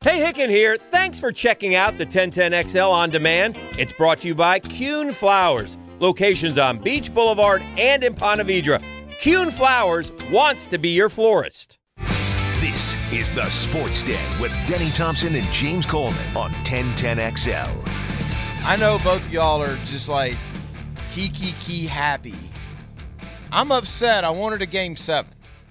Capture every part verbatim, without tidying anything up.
Hey, Hicken here. Thanks for checking out the ten ten X L On Demand. It's brought to you by Kuhn Flowers. Locations on Beach Boulevard and in Ponte Vedra. Kuhn Flowers wants to be your florist. This is the Sports Den with Denny Thompson and James Coleman on ten ten X L. I know both of y'all are just like key, key, key happy. I'm upset. I wanted a game seven.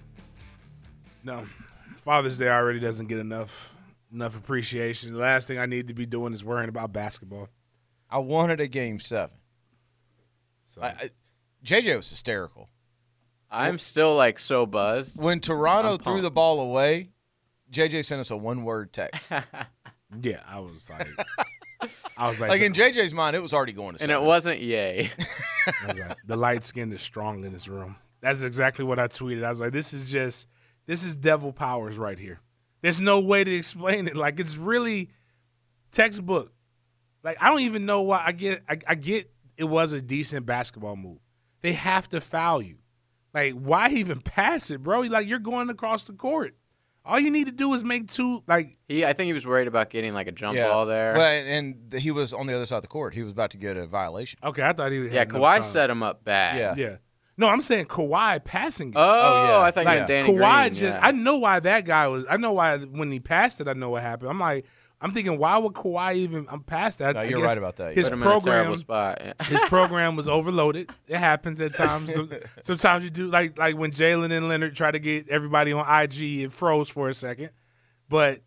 No. Father's Day already doesn't get enough enough appreciation. The last thing I need to be doing is worrying about basketball. I wanted a game seven. So I, I, J J was hysterical. I'm still like so buzzed. When Toronto I'm threw pumped. the ball away, J J sent us a one-word text. yeah, I was like, I was like, Like the, in J J's mind, it was already going to And seven. it wasn't yay. I was like, the light skin is strong in this room. That's exactly what I tweeted. I was like, this is just, this is devil powers right here. There's no way to explain it. Like, it's really textbook. Like, I don't even know why. I get, I, I get it was a decent basketball move. They have to foul you. Like, why even pass it, bro? Like, you're going across the court. All you need to do is make two, like. He, I think he was worried about getting like a jump yeah. ball there. Well, and he was on the other side of the court. He was about to get a violation. Okay, I thought he had yeah, enough Kawhi time. set him up bad. Yeah. Yeah. No, I'm saying Kawhi passing it. Oh, Oh, yeah. I thought you Like, meant Danny Kawhi Green. just, yeah. I know why that guy was. I know why when he passed it. I know what happened. I'm like, I'm thinking, why would Kawhi even? I'm past that. No, I you're guess right about that. His Put him in a program, terrible spot. Yeah. his program was overloaded. It happens at times. Some- Sometimes you do like like when Jalen and Leonard try to get everybody on I G. It froze for a second, but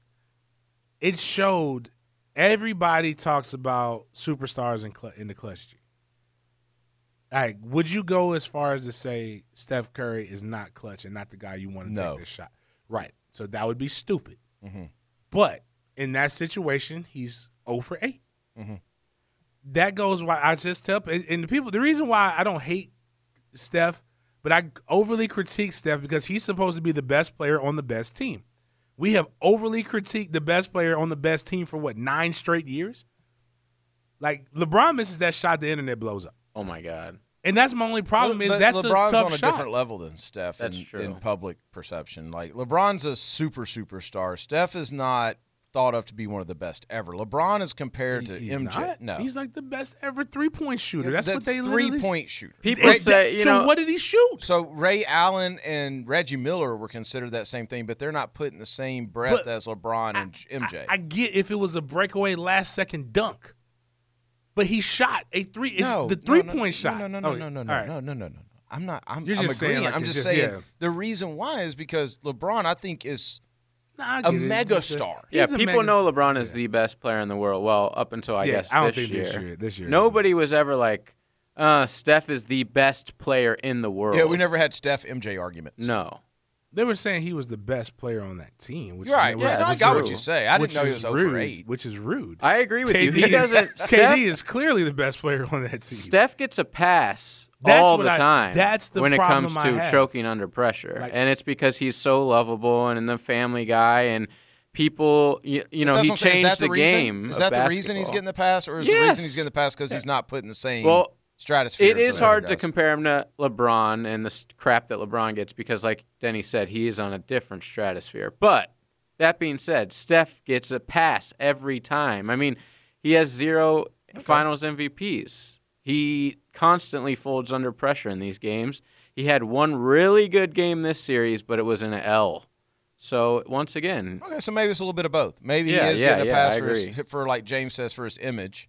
it showed. Everybody talks about superstars in, cl- in the clutch. G. Like, would you go as far as to say Steph Curry is not clutch and not the guy you want to No. take this shot? Right. So that would be stupid. Mm-hmm. But in that situation, he's zero for eight. Mhm. That goes why I just tell and and the people. The reason why I don't hate Steph, but I overly critique Steph because he's supposed to be the best player on the best team. We have overly critiqued the best player on the best team for what, nine straight years? Like, LeBron misses that shot, the internet blows up. Oh my God. And that's my only problem is But that's LeBron's a tough on a shot. different level than Steph That's in, true. in public perception. Like, LeBron's a super superstar. Steph is not thought of to be one of the best ever. LeBron is compared to He's M J. not. No, He's like the best ever three-point shooter. That's, what they three literally point shooter. People Ray- say, you so know, what did he shoot? So Ray Allen and Reggie Miller were considered that same thing, but they're not put in the same breath But as LeBron and M J. I, I get if it was a breakaway last second dunk, but he shot a three. It's no, the no, three no, point shot. No, no, no, Oh, no, no, no, all right. no, no, no, no. I'm not. I'm. You're I'm just saying agreeing. like I'm it's just just- saying yeah. the reason why is because LeBron, I think, is Nah, I a get it. It's just a- megastar. yeah, he's a people mega- know LeBron is yeah. the best player in the world. Well, up until I Yeah, guess I don't this think year. this year. This year, Nobody was ever like, uh, Steph is the best player in the world. Yeah, we never had Steph M J arguments. No. They were saying he was the best player on that team. Which You're right. was- Yeah, Yeah, I which got is what you say. I which didn't know he was is zero rude, for eight. which is rude. I agree with you. K D He is, doesn't. K Steph, D is clearly the best player on that team. Steph gets a pass That's all what the I- time. that's the when it problem comes I to have. choking under pressure, Like- and it's because he's so lovable and the family guy, and people, you, you know, That's he what I'm saying. Is changed that the, reason? game. Is of that the reason he's basketball. getting the pass, or is the Yes. reason he's getting the pass because he's not put in the same Well, stratosphere? It as is the other hard to guys? compare him to LeBron and the s- crap that LeBron gets because, like Denny said, he is on a different stratosphere. But that being said, Steph gets a pass every time. I mean, he has zero Finals M V Ps. He constantly folds under pressure in these games. He had one really good game this series, but it was an L. So once again, Okay, so maybe it's a little bit of both. Maybe Yeah, he is yeah, getting a yeah, pass I for, his, agree. for, like James says, for his image.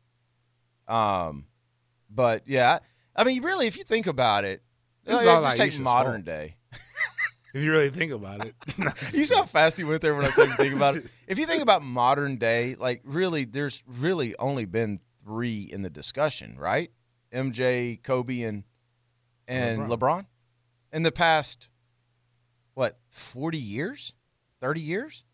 Um, but yeah, I, I mean, really, if you think about it, This is uh, all just like take Aisha's modern fault. day. If you really think about it. You see how fast he went there when I said think about it. If you think about modern day, like really, there's really only been three in the discussion, right? M J, Kobe, and and LeBron. LeBron. In the past, what, forty years, thirty years?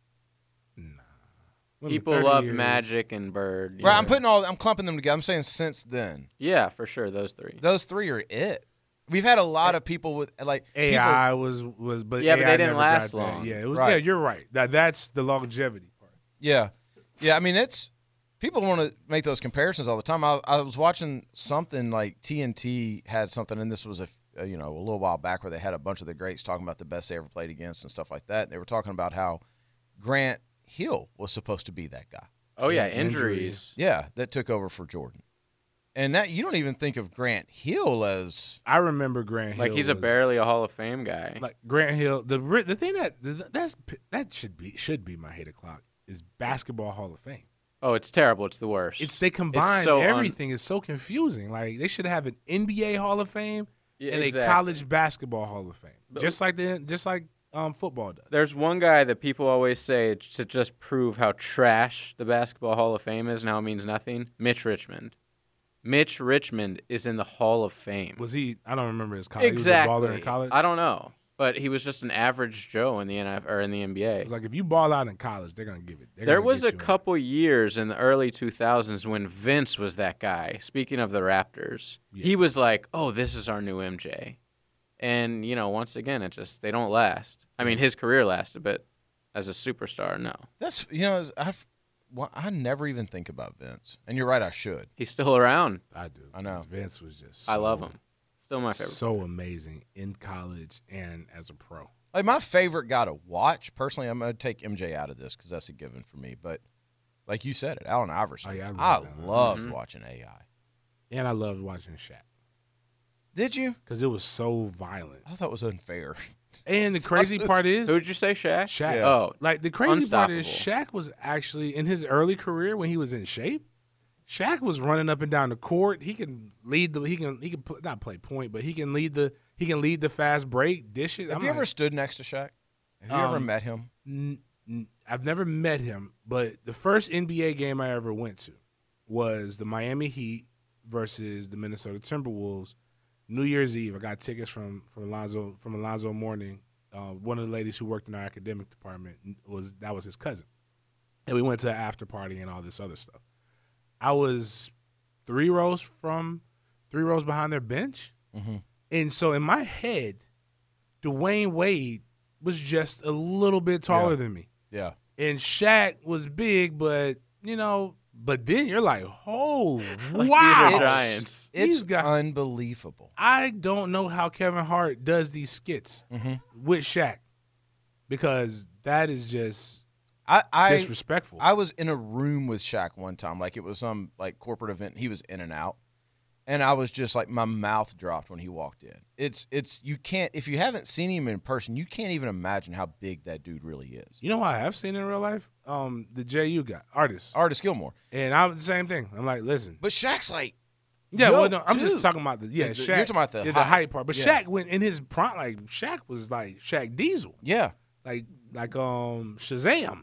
people thirty love years. Magic and Bird. you Right. know. I'm putting all, I'm clumping them together. I'm saying since then, Yeah, for sure, those three. those three are it. We've had a lot of people with like A people- I was was, but Yeah, but A I they didn't never last got that. long. Yeah, it was. Right. Yeah, you're right. That that's the longevity part. Yeah, yeah. I mean, it's people want to make those comparisons all the time. I, I was watching something like T N T had something, and this was a, a you know a little while back where they had a bunch of the greats talking about the best they ever played against and stuff like that. And they were talking about how Grant Hill was supposed to be that guy. Oh yeah, Yeah, injuries. injuries. Yeah, that took over for Jordan. And that you don't even think of Grant Hill as I remember Grant Hill. Like he's a was- barely a Hall of Fame guy. like Grant Hill. The ri- the thing that that's that should be should be my hate o'clock is basketball Hall of Fame. Oh, it's terrible. It's the worst. It's they combine so un- everything. It's so confusing. Like they should have an N B A Hall of Fame Yeah, and exactly. a college basketball Hall of Fame, But- just like the just like um, football does. There's one guy that people always say to just prove how trash the Basketball Hall of Fame is and how it means nothing. Mitch Richmond. Mitch Richmond is in the Hall of Fame. Was he? I don't remember his college. exactly. He was a baller in college. I don't know, but he was just an average Joe in the N F L or in the N B A. It's like if you ball out in college, they're gonna give it. They're There gonna was get a you in. couple years in the early two thousands when Vince was that guy. Speaking of the Raptors, he Yes. was like, "Oh, this is our new M J," and you know, once again, it just they don't last. I mean, his career lasted, but as a superstar, no. that's you know I've well, I never even think about Vince. And you're right, I should. He's still around. I do. I know. Vince was just. I so- love him. Still my favorite. So amazing in college and as a pro. Like my favorite guy to watch personally, I'm gonna take M J out of this because that's a given for me. But like you said, it, Allen Iverson. Oh, yeah, I I, love that. loved Mhm. watching A I. And I loved watching Shaq Did you? because it was so violent. I thought it was unfair. And the crazy part is, Who'd you say, Shaq? Shaq. Yeah. Oh, Like the crazy part is, Unstoppable. Shaq was actually in his early career when he was in shape. Shaq was running up and down the court. He can lead the. He can. He can pl- not play point, but he can lead the. He can lead the fast break, dish it. Have I'm you like, ever stood next to Shaq? Have you ever Um, met him? N- n- I've never met him, but the first N B A game I ever went to was the Miami Heat versus the Minnesota Timberwolves. New Year's Eve, I got tickets from from Alonzo from Alonzo Mourning. Uh, one of the ladies who worked in our academic department was that was his cousin, and we went to an after party and all this other stuff. I was three rows from three rows behind their bench, Mm-hmm. and so in my head, Dwayne Wade was just a little bit taller Yeah. than me. Yeah. And Shaq was big, but you know, but then you're like, oh Like, wow, these are giants. It's He's got- unbelievable. I don't know how Kevin Hart does these skits Mm-hmm. with Shaq because that is just I, I disrespectful. I was in a room with Shaq one time, like it was some like corporate event. He was in and out, and I was just like my mouth dropped when he walked in. It's it's you can't if you haven't seen him in person, you can't even imagine how big that dude really is. you know who I have seen in real life? Um, the J U guy, artist, Artist Gilmore, and I was the same thing. I'm like, listen, but Shaq's like yeah, Yo, well, no, I'm just dude. talking about the yeah, The- Shaq. you're talking about the yeah, the height. height part, but Yeah. Shaq went in his prime. Like Shaq was like Shaq Diesel. yeah. like like um Shazam.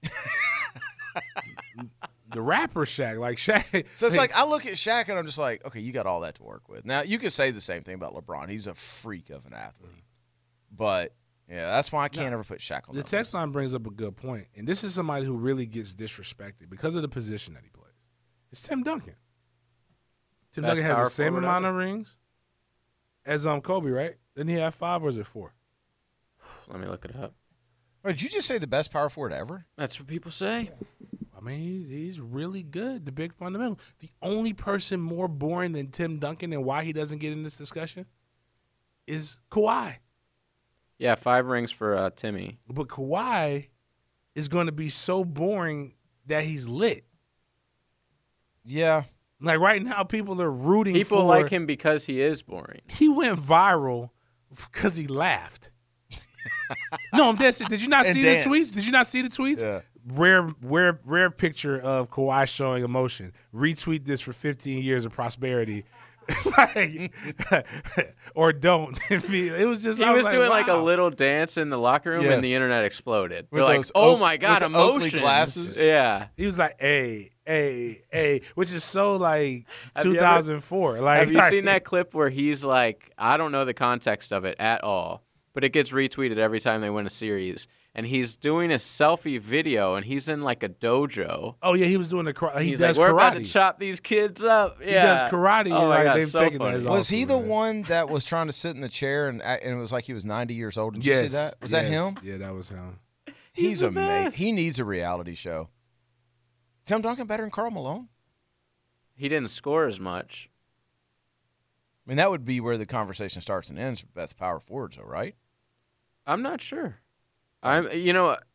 The rapper Shaq, like Shaq. So it's like I look at Shaq and I'm just like, okay, you got all that to work with. Now you could say the same thing about LeBron. He's a freak of an athlete, but yeah, that's why I can't ever put Shaq on the that text list. line brings up a good point, and this is somebody who really gets disrespected because of the position that he plays. It's Tim Duncan. Tim Best Duncan has power the same forward amount ever. of rings as um Kobe, right? Didn't he have five or is it four? Let me look it up. Wait, did you just say the best power forward ever? That's what people say. I mean, he's, he's really good. The big fundamental. The only person more boring than Tim Duncan and why he doesn't get in this discussion is Kawhi. Yeah, five rings for uh, Timmy. But Kawhi is going to be so boring that he's lit. Yeah. Like right now, people are rooting People for. like him because he is boring. He went viral because he laughed. No, I'm dead serious. Did you not And see danced. the tweets? Did you not see the tweets? Yeah. Rare, rare, rare picture of Kawhi showing emotion. Retweet this for fifteen years of prosperity. Like, or don't. It was just. He I was, like, doing like a wow. little dance in the locker room, Yes. and the internet exploded. With They're like, those "Oh oak- my god, with the Oakley emotions!" glasses? Yeah. He was like, "Hey, hey, hey," which is so like Have you ever- two thousand four. Like, Have you like- seen that clip where he's like, I don't know the context of it at all, but it gets retweeted every time they win a series. And he's doing a selfie video, and he's in like a dojo. Oh yeah, he was doing the. Kar- He He's does like, we're karate. about to chop these kids up. Yeah. He does karate. Oh my like God, they've so taken funny. that as Was he the awesome, man. one that was trying to sit in the chair and act- and it was like he was ninety years old? Did Yes. you see that? Was that yes. him? Yeah, that was him. He's He's the amazing. best. He needs a reality show. Tim Duncan better than Karl Malone? He didn't score as much. I mean, that would be where the conversation starts and ends with best power forwards, though, right? I'm not sure. I'm, you know, uh,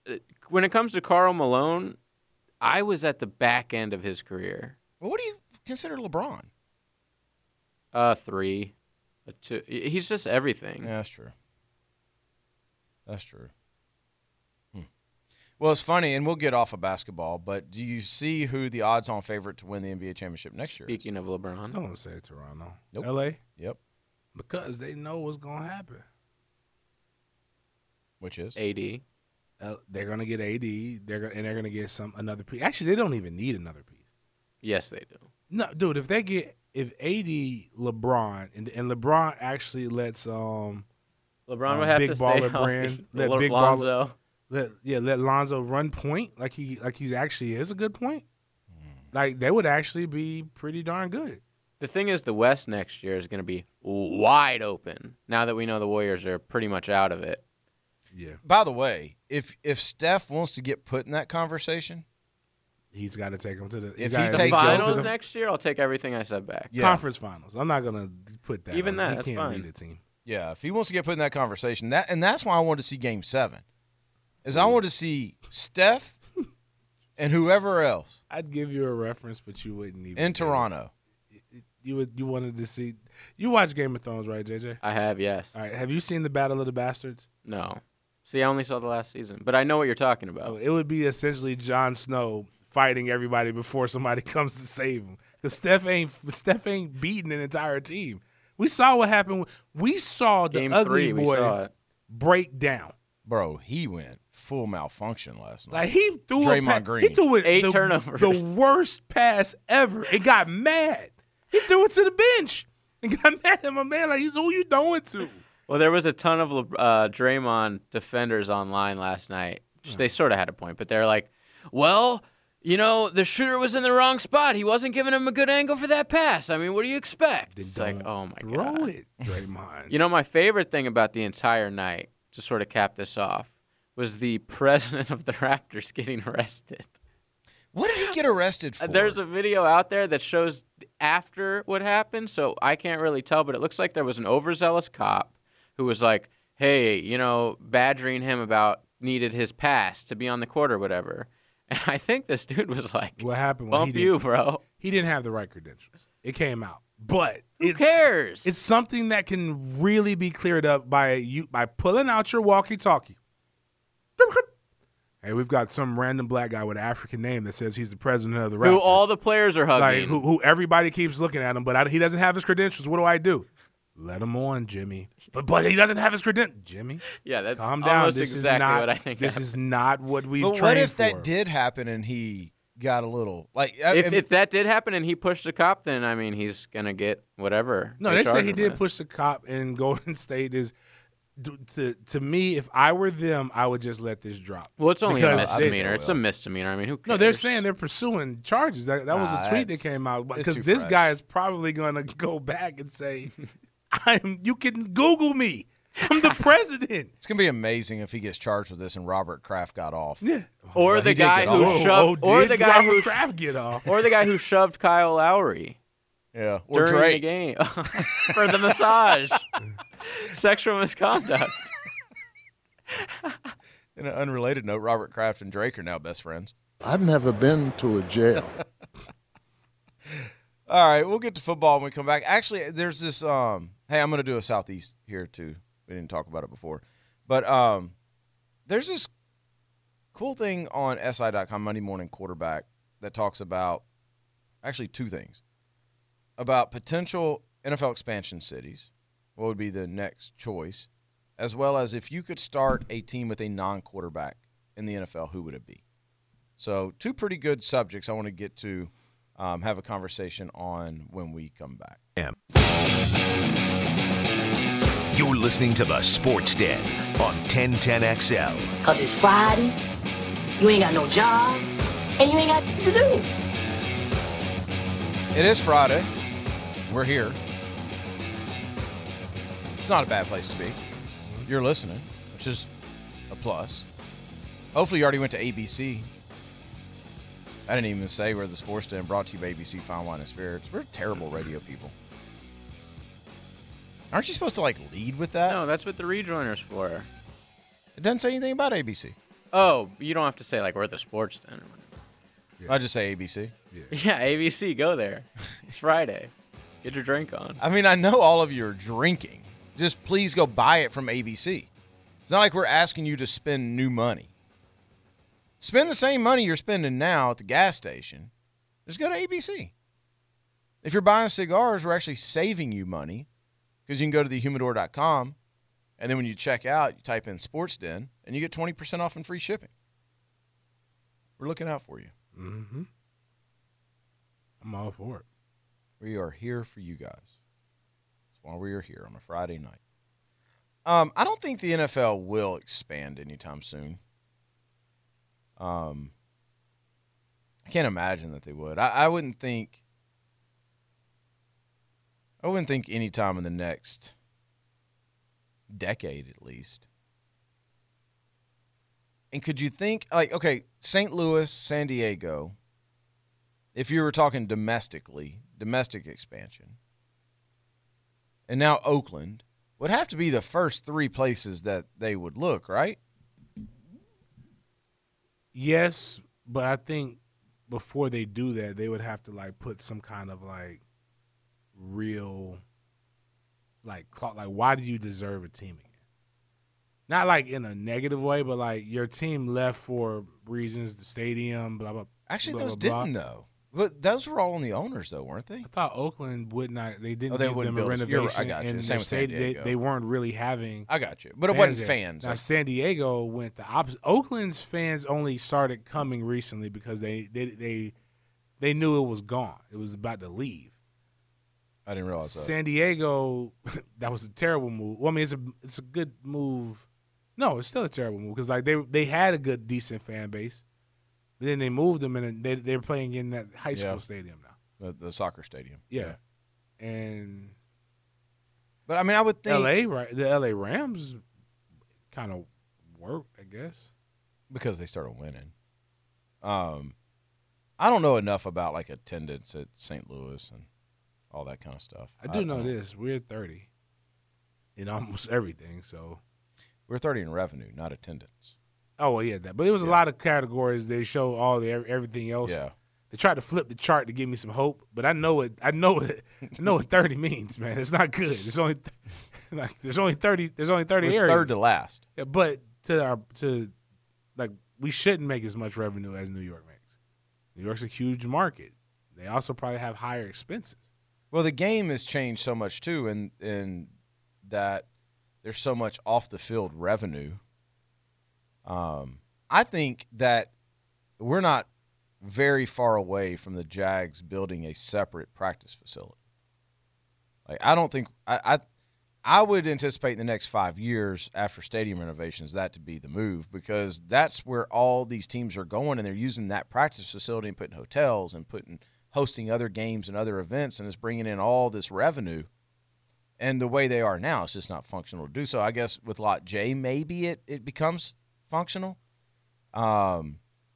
when it comes to Karl Malone, I was at the back end of his career. Well, what do you consider LeBron? Uh, three, a two. He's just everything. Yeah, that's true. That's true. Hmm. Well, it's funny, and we'll get off of basketball, but do you see who the odds-on favorite to win the N B A championship next year is? Speaking of LeBron. Don't say Toronto. Nope. L A? Yep. Because they know what's going to happen. Which is? A D. Uh, they're going to get A D, they're gonna, and they're going to get some another piece. Actually, they don't even need another piece. Yes, they do. No, dude, if they get if A D, LeBron, and, and LeBron actually lets um LeBron uh, would have big to stay baller healthy. brand, let L- big Lonzo. baller, let yeah, let Lonzo run point like he like he actually is a good point. Like they would actually be pretty darn good. The thing is, the West next year is going to be wide open. Now that we know the Warriors are pretty much out of it. Yeah. By the way, if if Steph wants to get put in that conversation, He's got to take him to the. If gotta he The takes take him finals to the next year, I'll take everything I said back. yeah, conference finals. I'm not gonna put that. Even on. that, he that's can't fine. lead a team. yeah, if he wants to get put in that conversation, that and that's why I wanted to see Game Seven, is I wanted to see Steph and whoever else I'd give you a reference, but you wouldn't even. in get it. Toronto. You would. You wanted to see. You watch Game of Thrones, right, J J? I have, yes. All right. Have you seen the Battle of the Bastards? No. See, I only saw the last season, but I know what you're talking Oh, about. it would be essentially Jon Snow fighting everybody before somebody comes to save him. Because Steph ain't Steph ain't beating an entire team. We saw what happened. We saw the Game ugly three, we boy saw it. break down. Bro, he went full malfunction last night. Like he threw a Draymond pa- Green. He threw it Eight the, turnovers. the worst pass ever. It got mad. He threw it to the bench and got mad at my man. Like, he's who you throwing to? Well, there was a ton of uh, Draymond defenders online last night. They sort of had a point, but they're like, well, you know, the shooter was in the wrong spot. He wasn't giving him a good angle for that pass. I mean, what do you expect? Then It's like, don't oh, my throw God. it, Draymond. You know, my favorite thing about the entire night, to sort of cap this off, was the president of the Raptors getting arrested. What did he get arrested for? There's a video out there that shows after what happened, so I can't really tell, but it looks like there was an overzealous cop who was like, hey, you know, badgering him about needed his pass to be on the court or whatever. And I think this dude was like, What happened? When bump he you, didn't- bro. He didn't have the right credentials. It came out, but Who it's, cares? It's something that can really be cleared up by you by pulling out your walkie-talkie. Hey, we've got some random black guy with an African name that says he's the president of the Raptors. Who all the players are hugging. like who, who everybody keeps looking at him, but I, he doesn't have his credentials. What do I do? Let him on, Jimmy. But but he doesn't have his credentials. Jimmy, yeah, that's calm down. almost This exactly is not. what I think. This happened. is not what we've But trained what if for. that did happen and he got a little like I- If, I- if that did happen and he pushed the cop, then, I mean, he's going to get whatever. No, they they charge say he him did with. push the cop in Golden State. Is to, to to me, if I were them, I would just let this drop. Well, it's only a Because they- misdemeanor. It's a misdemeanor. I mean, who cares? No, they're saying they're pursuing charges. That that was Nah, a tweet that that's- came out it's because too this fresh. guy is probably going to go back and say, "I'm." You can Google me. I'm the president. it's gonna be amazing if he gets charged with this and Robert Kraft got off. Yeah. Or Well, the he did guy get who off. Oh, shoved, oh, or did the guy Robert who, Kraft get off. or the guy who shoved Kyle Lowry Yeah, or during Drake. the game for the massage, sexual misconduct. In an unrelated note, Robert Kraft and Drake are now best friends. I've never been to a jail. All right, we'll get to football when we come back. Actually, there's this. Um, hey, I'm going to do a Southeast here too. We didn't talk about it before, but um, there's this cool thing on S I dot com Monday Morning Quarterback that talks about actually two things about potential N F L expansion cities. What would be the next choice, as well as if you could start a team with a non-quarterback in the N F L, who would it be? So, two pretty good subjects I want to get to. Um, have a conversation on when we come back. You're listening to the Sports Den on ten ten X L. Cause it's Friday, you ain't got no job, and you ain't got nothing to do. It is Friday. We're here. It's not a bad place to be. You're listening, which is a plus. Hopefully you already went to A B C. I didn't even say we're the Sports Den, brought to you by A B C Fine Wine and Spirits. We're terrible radio people. Aren't you supposed to, like, lead with that? No, that's what the rejoiner's for. It doesn't say anything about A B C. Oh, you don't have to say like we're at the Sports Den. I just say A B C. Yeah, A B C, go there. It's Friday. Get your drink on. I mean, I know all of you are drinking. Just please go buy it from A B C. It's not like we're asking you to spend new money. Spend the same money you're spending now at the gas station. Just go to A B C. If you're buying cigars, we're actually saving you money because you can go to the humidor dot com, and then when you check out, you type in Sports Den, and you get twenty percent off and free shipping. We're looking out for you. Mm-hmm. I'm all for it. We are here for you guys. That's why we are here on a Friday night. Um, I don't think the N F L will expand anytime soon. Um, I can't imagine that they would. I, I wouldn't think. I wouldn't think any time in the next decade, at least. And could you think, like, okay, Saint Louis, San Diego, if you were talking domestically, domestic expansion, and now Oakland, would have to be the first three places that they would look, right? Yes, but I think before they do that, they would have to, like, put some kind of, like, real, like, like, why do you deserve a team again? Not like in a negative way, but like your team left for reasons, the stadium, blah, blah, Actually, blah, those blah, didn't, blah. though. But those were all on the owners, though, weren't they? I thought Oakland would not, they didn't Oh, they give wouldn't them a build a- you're right, I renovation. got you. And Same their with San stadium, they, Diego. they weren't really having I got you. But it fans wasn't there. fans. Now, Like, San Diego went the opposite. Oakland's fans only started coming recently because they, they, they, they knew it was gone. It was about to leave. I didn't realize that. San Diego, that was a terrible move. Well, I mean, it's a it's a good move. No, it's still a terrible move because like they they had a good decent fan base, but then they moved them and they they're playing in that high school Yeah. stadium now. The, the soccer stadium. Yeah, and But, I mean, I would think. L A right, the L A Rams kind of worked, I guess. Because they started winning. Um, I don't know enough about, like, attendance at Saint Louis and all that kind of stuff. I do know don't- this: we're thirty in almost everything. So, We're thirty in revenue, not attendance. oh well, yeah, that. But it was a Yeah. lot of categories. They show all the everything else. Yeah. They tried to flip the chart to give me some hope, but I know it. I know it. I know what thirty means, man. It's not good. It's only like there's only thirty. There's only thirty We're areas. third to last. Yeah, but to our to like we shouldn't make as much revenue as New York makes. New York's a huge market. They also probably have higher expenses. Well, the game has changed so much, too, in, in that there's so much off-the-field revenue. Um, I think that we're not very far away from the Jags building a separate practice facility. Like, I don't think I, I I would anticipate in the next five years after stadium renovations that to be the move because that's where all these teams are going and they're using that practice facility and putting hotels and putting hosting other games and other events and it's bringing in all this revenue. And the way they are now, it's just not functional to do so. I guess with Lot J, maybe it, it becomes functional. Um,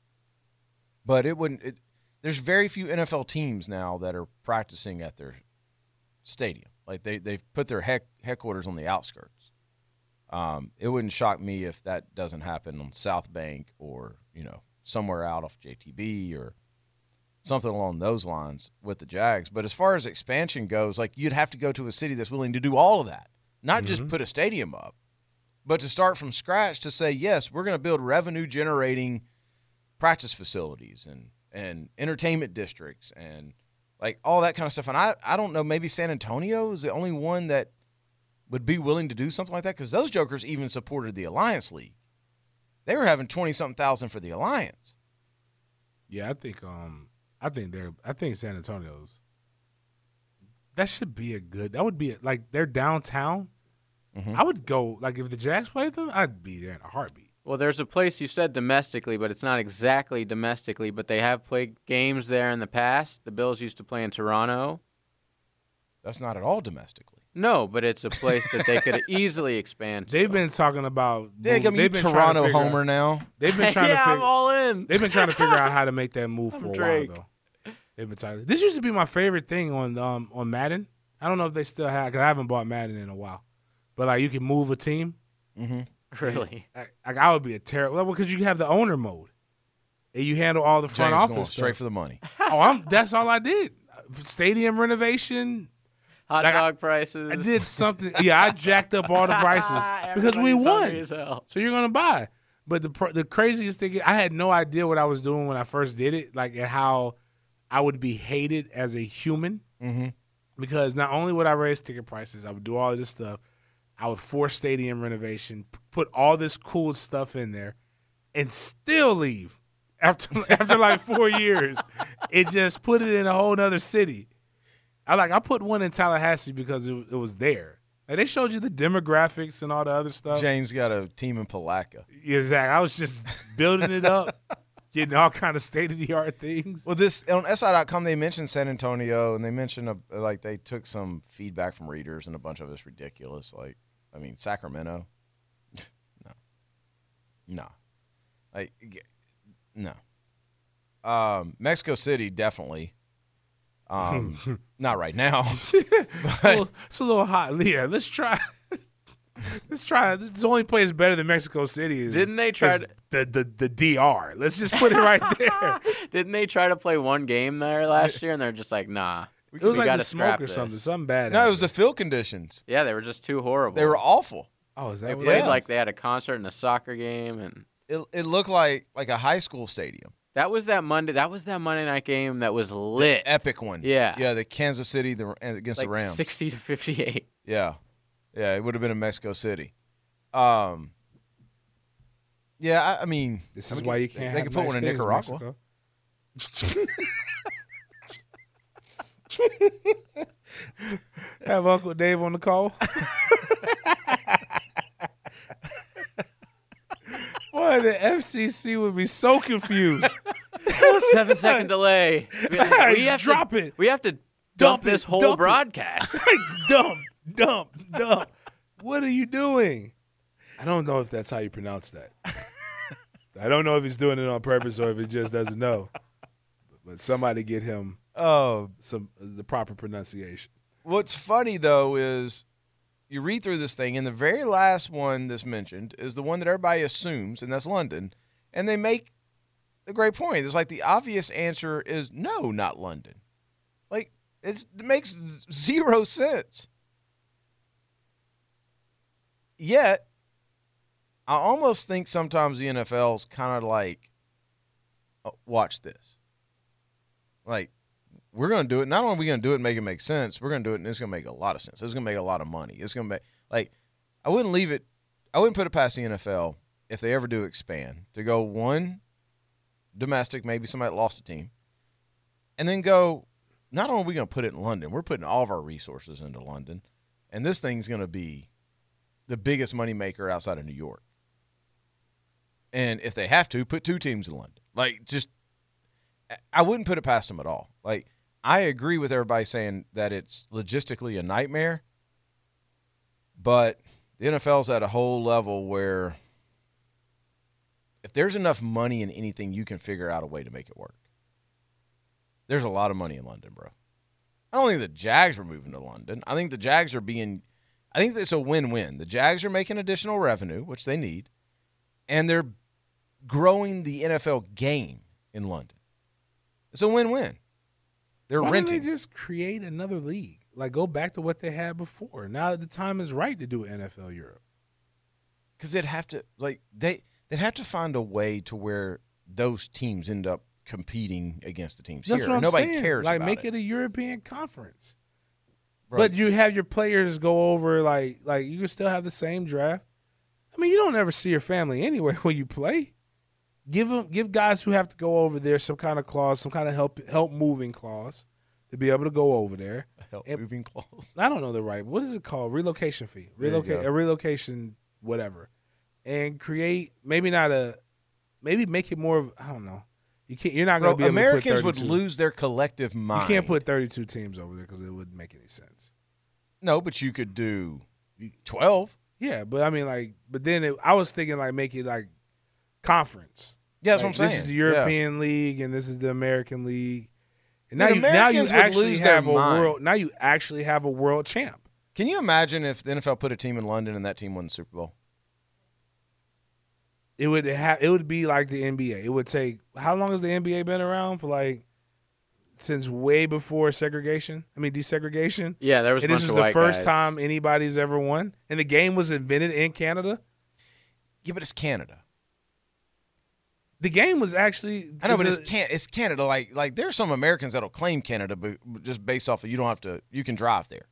but it wouldn't. It, there's very few N F L teams now that are practicing at their stadium. Like they they've put their heck, headquarters on the outskirts. Um, it wouldn't shock me if that doesn't happen on South Bank or you know somewhere out off J T B or something along those lines with the Jags. But as far as expansion goes, like you'd have to go to a city that's willing to do all of that, not mm-hmm. just put a stadium up, but to start from scratch to say yes, we're going to build revenue generating practice facilities and and entertainment districts and like all that kind of stuff. And I, I don't know, maybe San Antonio is the only one that would be willing to do something like that because those jokers even supported the Alliance League. They were having twenty-something thousand for the Alliance. Yeah, I think um, I think they're I think San Antonio's that should be a good that would be a, like they're downtown. Mm-hmm. I would go like if the Jags played them, I'd be there in a heartbeat. Well, there's a place you said domestically, but it's not exactly domestically, but they have played games there in the past. The Bills used to play in Toronto. That's not at all domestically. No, but it's a place that they could easily expand to. They've been talking about yeah, move, they've been Toronto homer out, now. They've been trying yeah, to figure, I'm all in. They've been trying to figure out how to make that move for a Drake. while though. They've been trying. This used to be my favorite thing on um on Madden. I don't know if they still have because I haven't bought Madden in a while. But like you can move a team. Mm-hmm. Really? Like, like I would be a terrible well, because you have the owner mode, and you handle all the front James office going stuff. straight for the money. Oh, I'm. That's all I did. Stadium renovation. Hot Like, dog I, prices. I did something. Yeah, I jacked up all the prices because we Everybody's won. hungry as hell. So you're gonna buy. But the pr- the craziest thing, I had no idea what I was doing when I first did it, like and how I would be hated as a human. Mm-hmm. Because not only would I raise ticket prices, I would do all of this stuff. I would force stadium renovation, p- put all this cool stuff in there, and still leave after after like four years. It just put it in a whole nother city. I like I put one in Tallahassee because it, it was there. Like they showed you the demographics and all the other stuff. James got a team in Palatka. Exactly. I was just building it up, getting all kind of state of the art things. Well, this on S I dot com they mentioned San Antonio, and they mentioned a, like they took some feedback from readers, and a bunch of it's ridiculous. Like, I mean, Sacramento, no, no, like, no. Um, Mexico City definitely. Um, not right now. it's, a little, it's a little hot. Yeah, let's try. Let's try. This is the only place better than Mexico City. Is, Didn't they try to- the, the the D R? Let's just put it right there. Didn't they try to play one game there last year, and they're just like, nah. It was we like gotta the smoke scrap or this. something. Something bad. No, it was the happened. field conditions. Yeah, they were just too horrible. They were awful. Oh, is They that what played Yeah. like they had a concert and a soccer game, and It it looked like like a high school stadium. that was that Monday. That was that Monday night game that was lit. Epic one. Yeah. Yeah, the Kansas City the against like the Rams. sixty to fifty-eight. Yeah. Yeah, it would have been in Mexico City. Um Yeah, I, I mean This I is mean, why you they- can't. They have could put nice one in things, Nicaragua. Mexico. Have Uncle Dave on the call. Boy, the F C C would be so confused. Seven second delay. We, we have Drop to, it. We have to dump, Dump this it. whole Dump it. broadcast. dump, dump, dump. What are you doing? I don't know if that's how you pronounce that. I don't know if he's doing it on purpose or if he just doesn't know. But somebody get him Oh, some the proper pronunciation. what's funny though is you read through this thing, and the very last one that's mentioned is the one that everybody assumes, and that's London. And they make a great point. It's like the obvious answer is no, not London. Like it's, it makes zero sense. Yet, I almost think sometimes the N F L's kind of like, oh, watch this. Like, we're going to do it. Not only are we going to do it and make it make sense, we're going to do it and it's going to make a lot of sense. It's going to make a lot of money. It's going to make, like, I wouldn't leave it, I wouldn't put it past the N F L if they ever do expand to go one domestic, maybe somebody lost a team, and then go, not only are we going to put it in London, we're putting all of our resources into London, and this thing's going to be the biggest moneymaker outside of New York. And if they have to, put two teams in London. Like, just, I wouldn't put it past them at all. Like, I agree with everybody saying that it's logistically a nightmare, but the N F L's at a whole level where if there's enough money in anything, you can figure out a way to make it work. There's a lot of money in London, bro. I don't think the Jags are moving to London. I think the Jags are being – I think it's a win-win. The Jags are making additional revenue, which they need, and they're growing the N F L game in London. It's a win-win. They're Why renting. don't they just create another league? Like, go back to what they had before. Now the time is right to do N F L Europe. Because they'd have to like they they'd have to find a way to where those teams end up competing against the teams That's here. what I'm Nobody saying. cares Like, about make it. it a European conference. Bro, But you have your players go over, like, like you can still have the same draft. I mean, you don't ever see your family anyway when you play. Give them, give guys who have to go over there some kind of clause, some kind of help help moving clause to be able to go over there. help and- moving clause. I don't know the right. What is it called? Relocation fee. There you Relocate go. a relocation, whatever, and create maybe not a maybe make it more. of I don't know. You can't. You're not going Bro, to be able Americans to would put thirty-two. lose their collective mind. You can't put thirty-two teams over there because it wouldn't make any sense. no, but you could do twelve. Yeah, but I mean, like, but then it, I was thinking like make it like conference. Yeah, that's Like, what I'm saying. This is the European League and this is the American League. And now Dude, you now you Americans would actually lose their have a mind. world. Now you actually have a world champ. Can you imagine if the N F L put a team in London and that team won the Super Bowl? It would ha- It would be like the N B A. It would take how long has the N B A been around for? Like since way before segregation. I mean desegregation. Yeah, there was. And a this bunch is of the white first guys. time anybody's ever won, and the game was invented in Canada. Yeah, but it's Canada. The game was actually. I know, but it's a- can it's Canada. Like like there's some Americans that'll claim Canada, but just based off of you don't have to. You can drive there.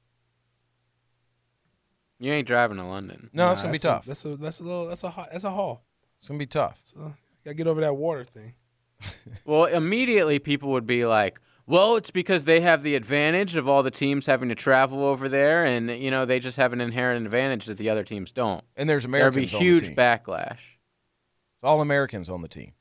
You ain't driving to London. No, Nah, it's gonna be a- tough. That's a that's a little that's a ho- that's a haul. It's gonna be tough. So you gotta get over that water thing. Well, immediately people would be like, well, it's because they have the advantage of all the teams having to travel over there, and, you know, they just have an inherent advantage that the other teams don't. And there's There'd Americans be on the huge team. backlash. It's all Americans on the team.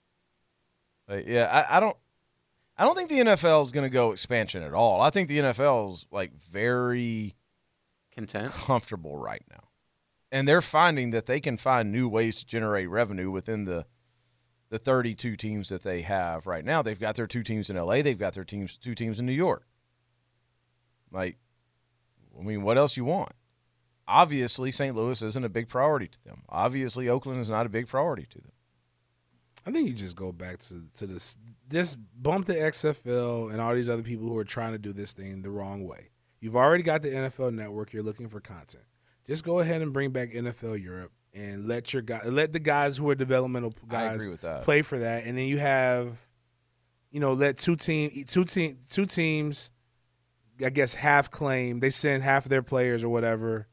But yeah, I, I don't. I don't think the N F L is going to go expansion at all. I think the N F L is like very Content? comfortable right now, and they're finding that they can find new ways to generate revenue within the the thirty-two teams that they have right now. They've got their two teams in L A. They've got their teams two teams in New York. Like, I mean, what else you want? Obviously, Saint Louis isn't a big priority to them. Obviously, Oakland is not a big priority to them. I think you just go back to to this. Just bump the X F L and all these other people who are trying to do this thing the wrong way. You've already got the N F L Network. You're looking for content. Just go ahead and bring back N F L Europe and let your guy, let the guys who are developmental guys I agree with that. play for that. And then you have, you know, let two team two team two teams, I guess, half claim. They send half of their players or whatever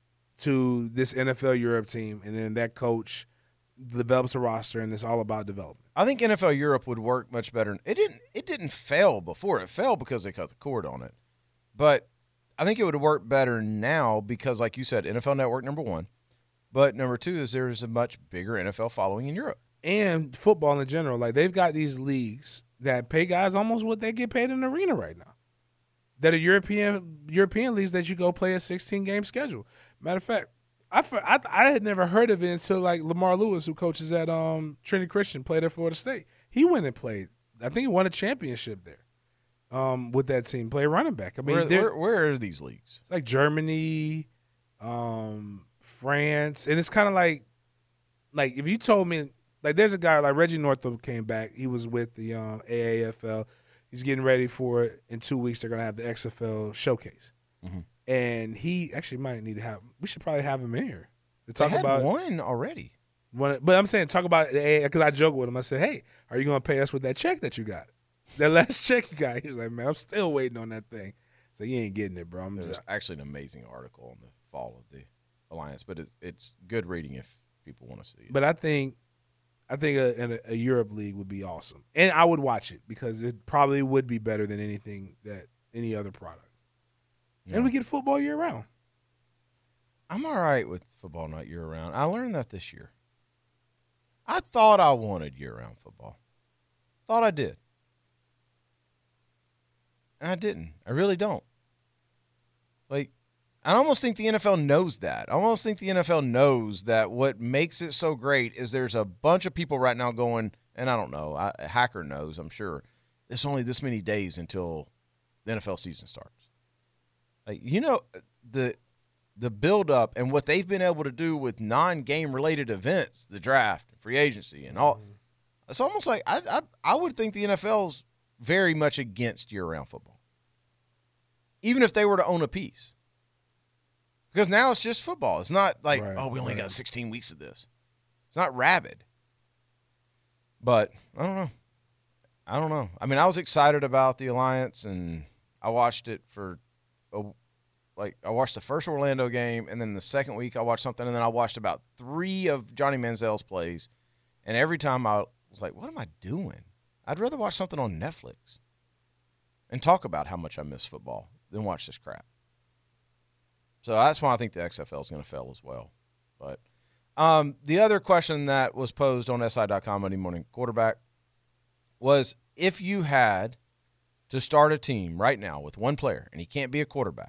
to this N F L Europe team, and then that coach develops a roster, and it's all about development. I think N F L Europe would work much better. It didn't. It didn't fail before. It fell because they cut the cord on it. But I think it would work better now because, like you said, N F L Network number one. But number two is there's a much bigger N F L following in Europe. And football in general. Like, they've got these leagues that pay guys almost what they get paid in the arena right now. That are European European leagues that you go play a sixteen-game schedule. Matter of fact, I, I I had never heard of it until, like, Lamar Lewis, who coaches at um, Trinity Christian, played at Florida State. He went and played. I think he won a championship there um, with that team. Play running back. I mean, Where, they're- where, where are these leagues? It's like Germany, um, France, and it's kind of like, like if you told me, like there's a guy like Reggie Northup came back. He was with the um, A A F L. He's getting ready for it. In two weeks, they're gonna have the X F L showcase, Mhm. and he actually might need to have. We should probably have him in here to They talk had about one already. one. But I'm saying talk about the A A because I joked with him. I said, "Hey, are you gonna pay us with that check that you got? That last check you got?" He was like, "Man, I'm still waiting on that thing." So you ain't getting it, bro. I'm There's just, actually an amazing article on the fall of the Alliance, but it's, it's good reading if people want to see it. But I think, I think a, a, a Europe league would be awesome, and I would watch it because it probably would be better than anything that any other product. Yeah. And we get football year round. I'm all right with football not year round. I learned that this year. I thought I wanted year round football. Thought I did. And I didn't. I really don't. Like, I almost think the N F L knows that. I almost think the N F L knows that what makes it so great is there's a bunch of people right now going, and I don't know, I, a hacker knows, I'm sure, it's only this many days until the N F L season starts. Like, you know, the the build-up and what they've been able to do with non-game related events, the draft, free agency, and all, mm-hmm. It's almost like I, I I would think the N F L's very much against year-round football, even if they were to own a piece. Because now it's just football. It's not like, right, oh, we only right. got sixteen weeks of this. It's not rabid. But I don't know. I don't know. I mean, I was excited about the Alliance, and I watched it for, oh, like, I watched the first Orlando game, and then the second week I watched something, and then I watched about three of Johnny Manziel's plays. And every time I was like, what am I doing? I'd rather watch something on Netflix and talk about how much I miss football than watch this crap. So that's why I think the X F L is going to fail as well. But um, the other question that was posed on S I dot com Monday Morning Quarterback was, if you had to start a team right now with one player and he can't be a quarterback,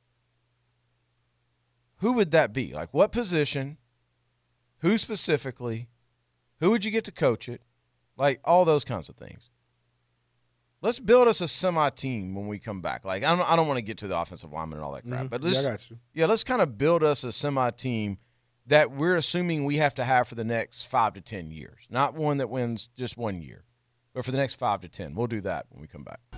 who would that be? Like, what position? Who specifically? Who would you get to coach it? Like, all those kinds of things. Let's build us a semi-team when we come back. Like, I don't, I don't want to get to the offensive lineman and all that crap, Mm-hmm. but let's, yeah, I got you. Yeah, let's kind of build us a semi-team that we're assuming we have to have for the next five to ten years. Not one that wins just one year, but for the next five to ten. We'll do that when we come back.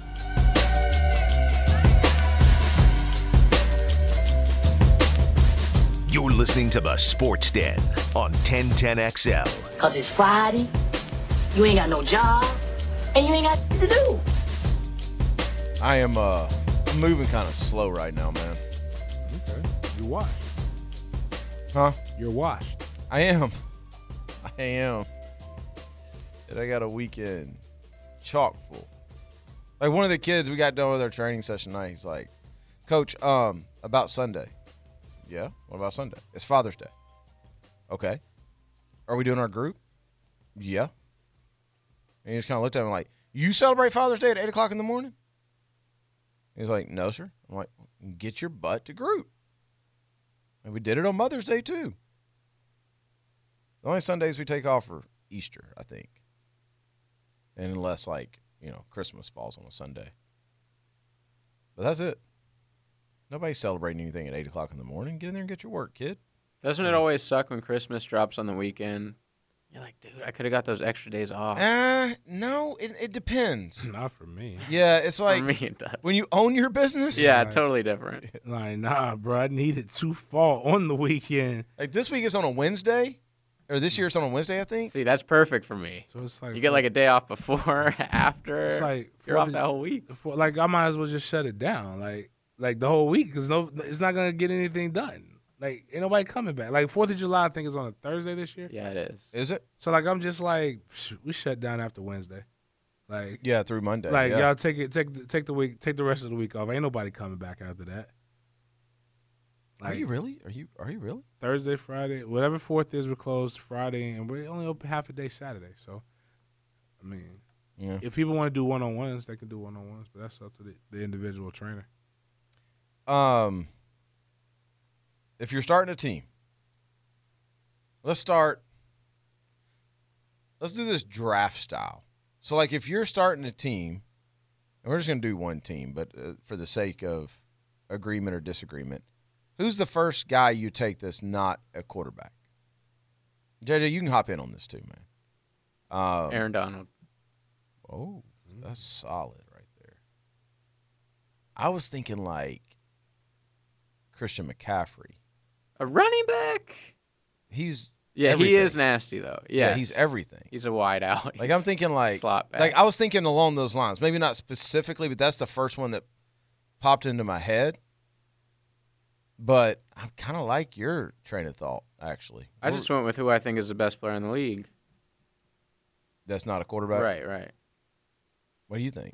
You're listening to the Sports Den on ten ten X L. Cause it's Friday, you ain't got no job, and you ain't got nothing to do. I am uh, I'm moving kind of slow right now, man. Okay. You washed. Huh? You're washed. I am. I am. And I got a weekend chock full. Like one of the kids, we got done with our training session night. He's like, Coach, um, about Sunday. Yeah, what about Sunday? It's Father's Day. Okay. Are we doing our group? Yeah. And he just kind of looked at me like, you celebrate Father's Day at eight o'clock in the morning? He's like, no, sir. I'm like, get your butt to group. And we did it on Mother's Day, too. The only Sundays we take off are Easter, I think. And unless, like, you know, Christmas falls on a Sunday. But that's it. Nobody's celebrating anything at eight o'clock in the morning. Get in there and get your work, kid. Doesn't it always suck when Christmas drops on the weekend? You're like, dude, I could have got those extra days off. Uh, no, it, it depends. Not for me. Yeah, it's like For me, it does. when you own your business. Yeah, Right. totally different. Like, nah, bro. I needed to fall on the weekend. Like this week is on a Wednesday, or this year it's on a Wednesday, I think. See, that's perfect for me. So it's like You get like a day off before, after. It's like You're off Fourth that of- whole week. for, like I might as well just shut it down, like like the whole week, because no, it's not gonna get anything done. Like ain't nobody coming back. Like Fourth of July, I think is on a Thursday this year. Yeah, it is. Is it? So like I'm just like psh, we shut down after Wednesday. Like Yeah, through Monday. like yeah. y'all take it take the- take the week take the rest of the week off. Ain't nobody coming back after that. Are you really? Are you? Are you really? Thursday, Friday, whatever Fourth is, we're closed Friday, and we're only open half a day Saturday. So, I mean, Yeah. if people want to do one on ones, they can do one on ones, but that's up to the, the individual trainer. Um, if you're starting a team, let's start. Let's do this draft style. So, like, if you're starting a team, and we're just going to do one team, but uh, for the sake of agreement or disagreement, who's the first guy you take that's not a quarterback? J J, you can hop in on this too, man. Um, Aaron Donald. Oh, that's solid right there. I was thinking like Christian McCaffrey. A running back? He's Yeah, he everything. is nasty, though. Yeah, Yeah, he's everything. He's a wide out. Like He's I'm thinking like slot back. like I was thinking along those lines. Maybe not specifically, but that's the first one that popped into my head. But I kind of like your train of thought, actually. I just went with who I think is the best player in the league. That's not a quarterback. Right, right. What do you think?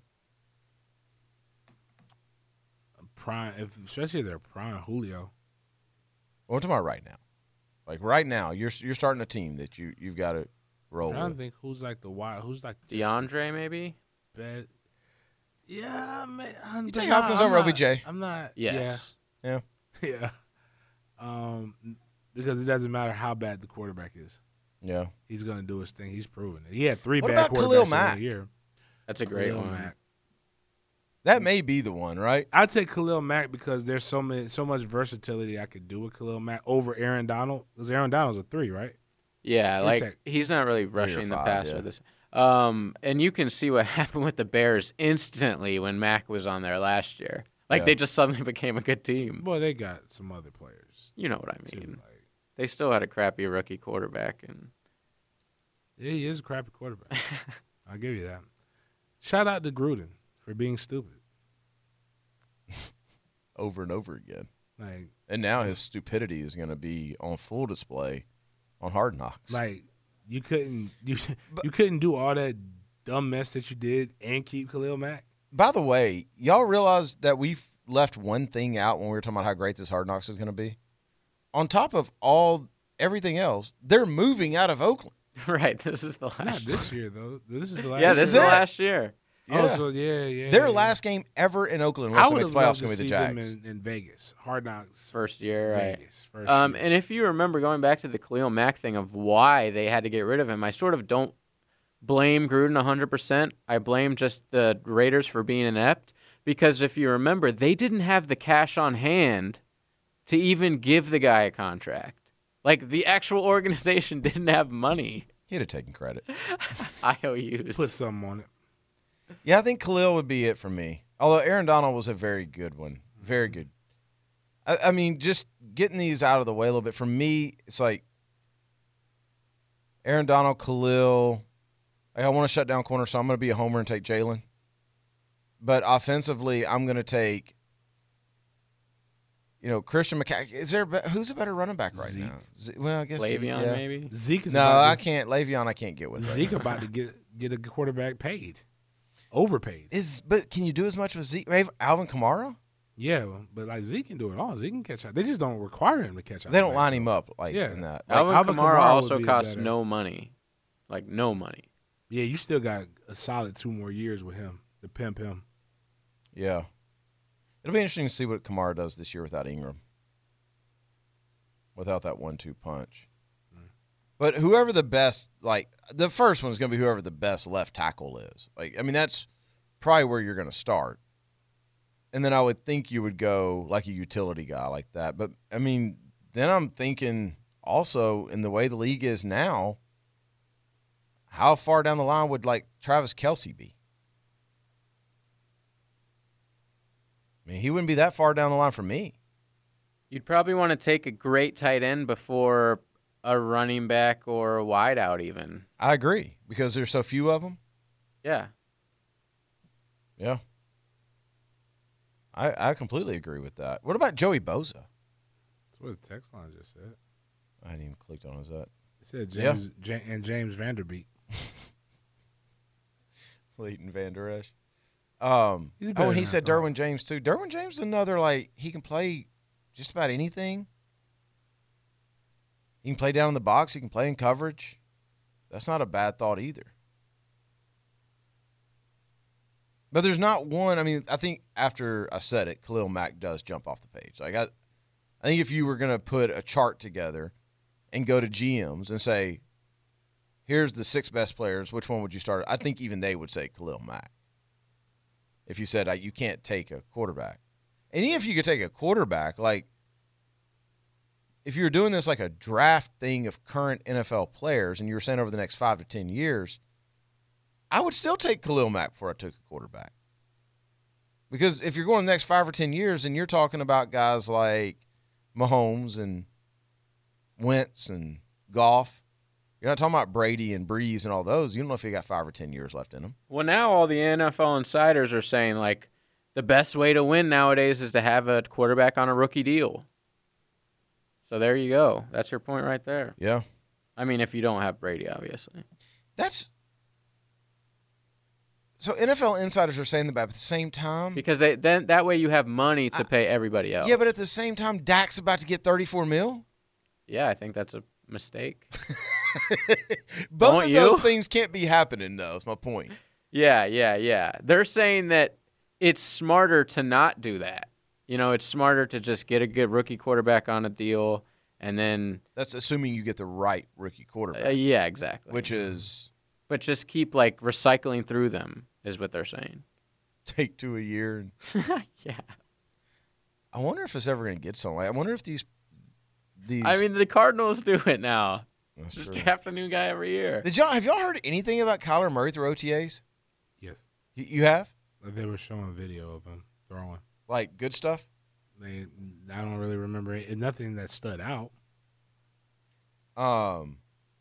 Prime, if, especially if they're prime Julio. What am I right now? Like right now, you're you're starting a team that you you've got to roll I'm trying with. to think who's like the wild, who's like just DeAndre, maybe? the best. Yeah, man. I'm, You but take nah, Hopkins I'm over not- O B J? I'm not. Yes. Yeah. Yeah. yeah. Um, because it doesn't matter how bad the quarterback is. Yeah. He's going to do his thing. He's proven it. He had three What bad about Khalil quarterbacks in Mack? a year. That's a great Khalil one. Mack. That may be the one, right? I'd take Khalil Mack because there's so many, so much versatility I could do with Khalil Mack over Aaron Donald. Because Aaron Donald's a three, right? Yeah, You'd like take- he's not really rushing the five, passer yeah. this. Um, and you can see what happened with the Bears instantly when Mack was on there last year. Like Yeah. they just suddenly became a good team. Boy, they got some other players You know what I too. mean? Like, They still had a crappy rookie quarterback, and yeah, he is a crappy quarterback. I'll give you that. Shout out to Gruden for being stupid. Over and over again. Like, And now his stupidity is going to be on full display on Hard Knocks. like you couldn't you you couldn't do all that dumb mess that you did and keep Khalil Mack. By the way, y'all realize that we've left one thing out when we were talking about how great this Hard Knocks is going to be? On top of all everything else, they're moving out of Oakland. right, this is the last. Not this year though. This is the last. Yeah, This this is is the it. last year. Oh, Yeah. so yeah, yeah. Their yeah. last game ever in Oakland, I unless would it have makes loved playoffs, to going to see be the them Jags. in, in Vegas. Hard Knocks. First year, right? Vegas. First Um, year. and if you remember going back to the Khalil Mack thing of why they had to get rid of him, I sort of don't blame Gruden one hundred percent. I blame just the Raiders for being inept because if you remember, they didn't have the cash on hand to even give the guy a contract. Like, the actual organization didn't have money. He'd have taken credit. I O Us. Put something on it. Yeah, I think Khalil would be it for me. Although Aaron Donald was a very good one. Very good. I, I mean, just getting these out of the way a little bit. For me, it's like Aaron Donald, Khalil. Like, I want to shut down corner, so I'm going to be a homer and take Jalen. But offensively, I'm going to take, you know, Christian McCaffrey. Is there a, who's a better running back right Zeke. now? Ze- well, I guess Le'Veon, Zeke, yeah. maybe? Zeke is No, about I to, can't. Le'Veon, I can't get with. Right Zeke now. about to get get a quarterback paid, overpaid. Is but can you do as much with Zeke? Maybe Alvin Kamara? Yeah, but like Zeke can do it all. Zeke can catch out. They just don't require him to catch out. They don't line him up like Yeah. in that. Alvin, Alvin Kamara, Kamara would also be a costs better- no money. Like, no money. Yeah, you still got a solid two more years with him to pimp him. Yeah. It'll be interesting to see what Kamara does this year without Ingram. Without that one two punch. Mm. But whoever the best, like, the first one's going to be whoever the best left tackle is. Like, I mean, that's probably where you're going to start. And then I would think you would go like a utility guy like that. But, I mean, then I'm thinking also in the way the league is now, how far down the line would, like, Travis Kelce be? I mean, he wouldn't be that far down the line for me. You'd probably want to take a great tight end before a running back or a wideout even. I agree because there's so few of them. Yeah. Yeah. I I completely agree with that. What about Joey Bosa? That's what the text line just said. I hadn't even clicked on his that. It said James Ja- and James Vanderbeek. Leighton Vander Esch. Um, He's better oh, and he than I said thought. Derwin James too. Derwin James is another, like, he can play just about anything. He can play down in the box. He can play in coverage. That's not a bad thought either. But there's not one. I mean, I think after I said it, Khalil Mack does jump off the page. Like I, I think if you were going to put a chart together and go to G Ms and say, here's the six best players, which one would you start? I think even they would say Khalil Mack. If you said uh, you can't take a quarterback. And even if you could take a quarterback, like if you were doing this like a draft thing of current N F L players and you were saying over the next five to ten years, I would still take Khalil Mack before I took a quarterback. Because if you're going the next five or ten years and you're talking about guys like Mahomes and Wentz and Goff, you're not talking about Brady and Breeze and all those. You don't know if you got five or ten years left in them. Well, now all the N F L insiders are saying, like, the best way to win nowadays is to have a quarterback on a rookie deal. So there you go. That's your point right there. Yeah. I mean, if you don't have Brady, obviously. That's so N F L insiders are saying that, but at the same time, Because they, then that way you have money to pay everybody else. yeah, but at the same time, Dak's about to get thirty-four mil. Yeah, I think that's a mistake. Both Don't of you? those things can't be happening, though. Is my point. Yeah, yeah, yeah. They're saying that it's smarter to not do that. You know, it's smarter to just get a good rookie quarterback on a deal and then That's assuming you get the right rookie quarterback, uh, yeah, exactly. which is But just keep like recycling through them is what they're saying. take two a year. And Yeah. I wonder if it's ever going to get something. I wonder if these these. I mean, the Cardinals do it now. That's Just true. draft a new guy every year. Did y'all have y'all heard anything about Kyler Murray through O T As? Yes. You, you have They were showing video of him throwing. like good stuff. They, I don't really remember it. Nothing that stood out. Um,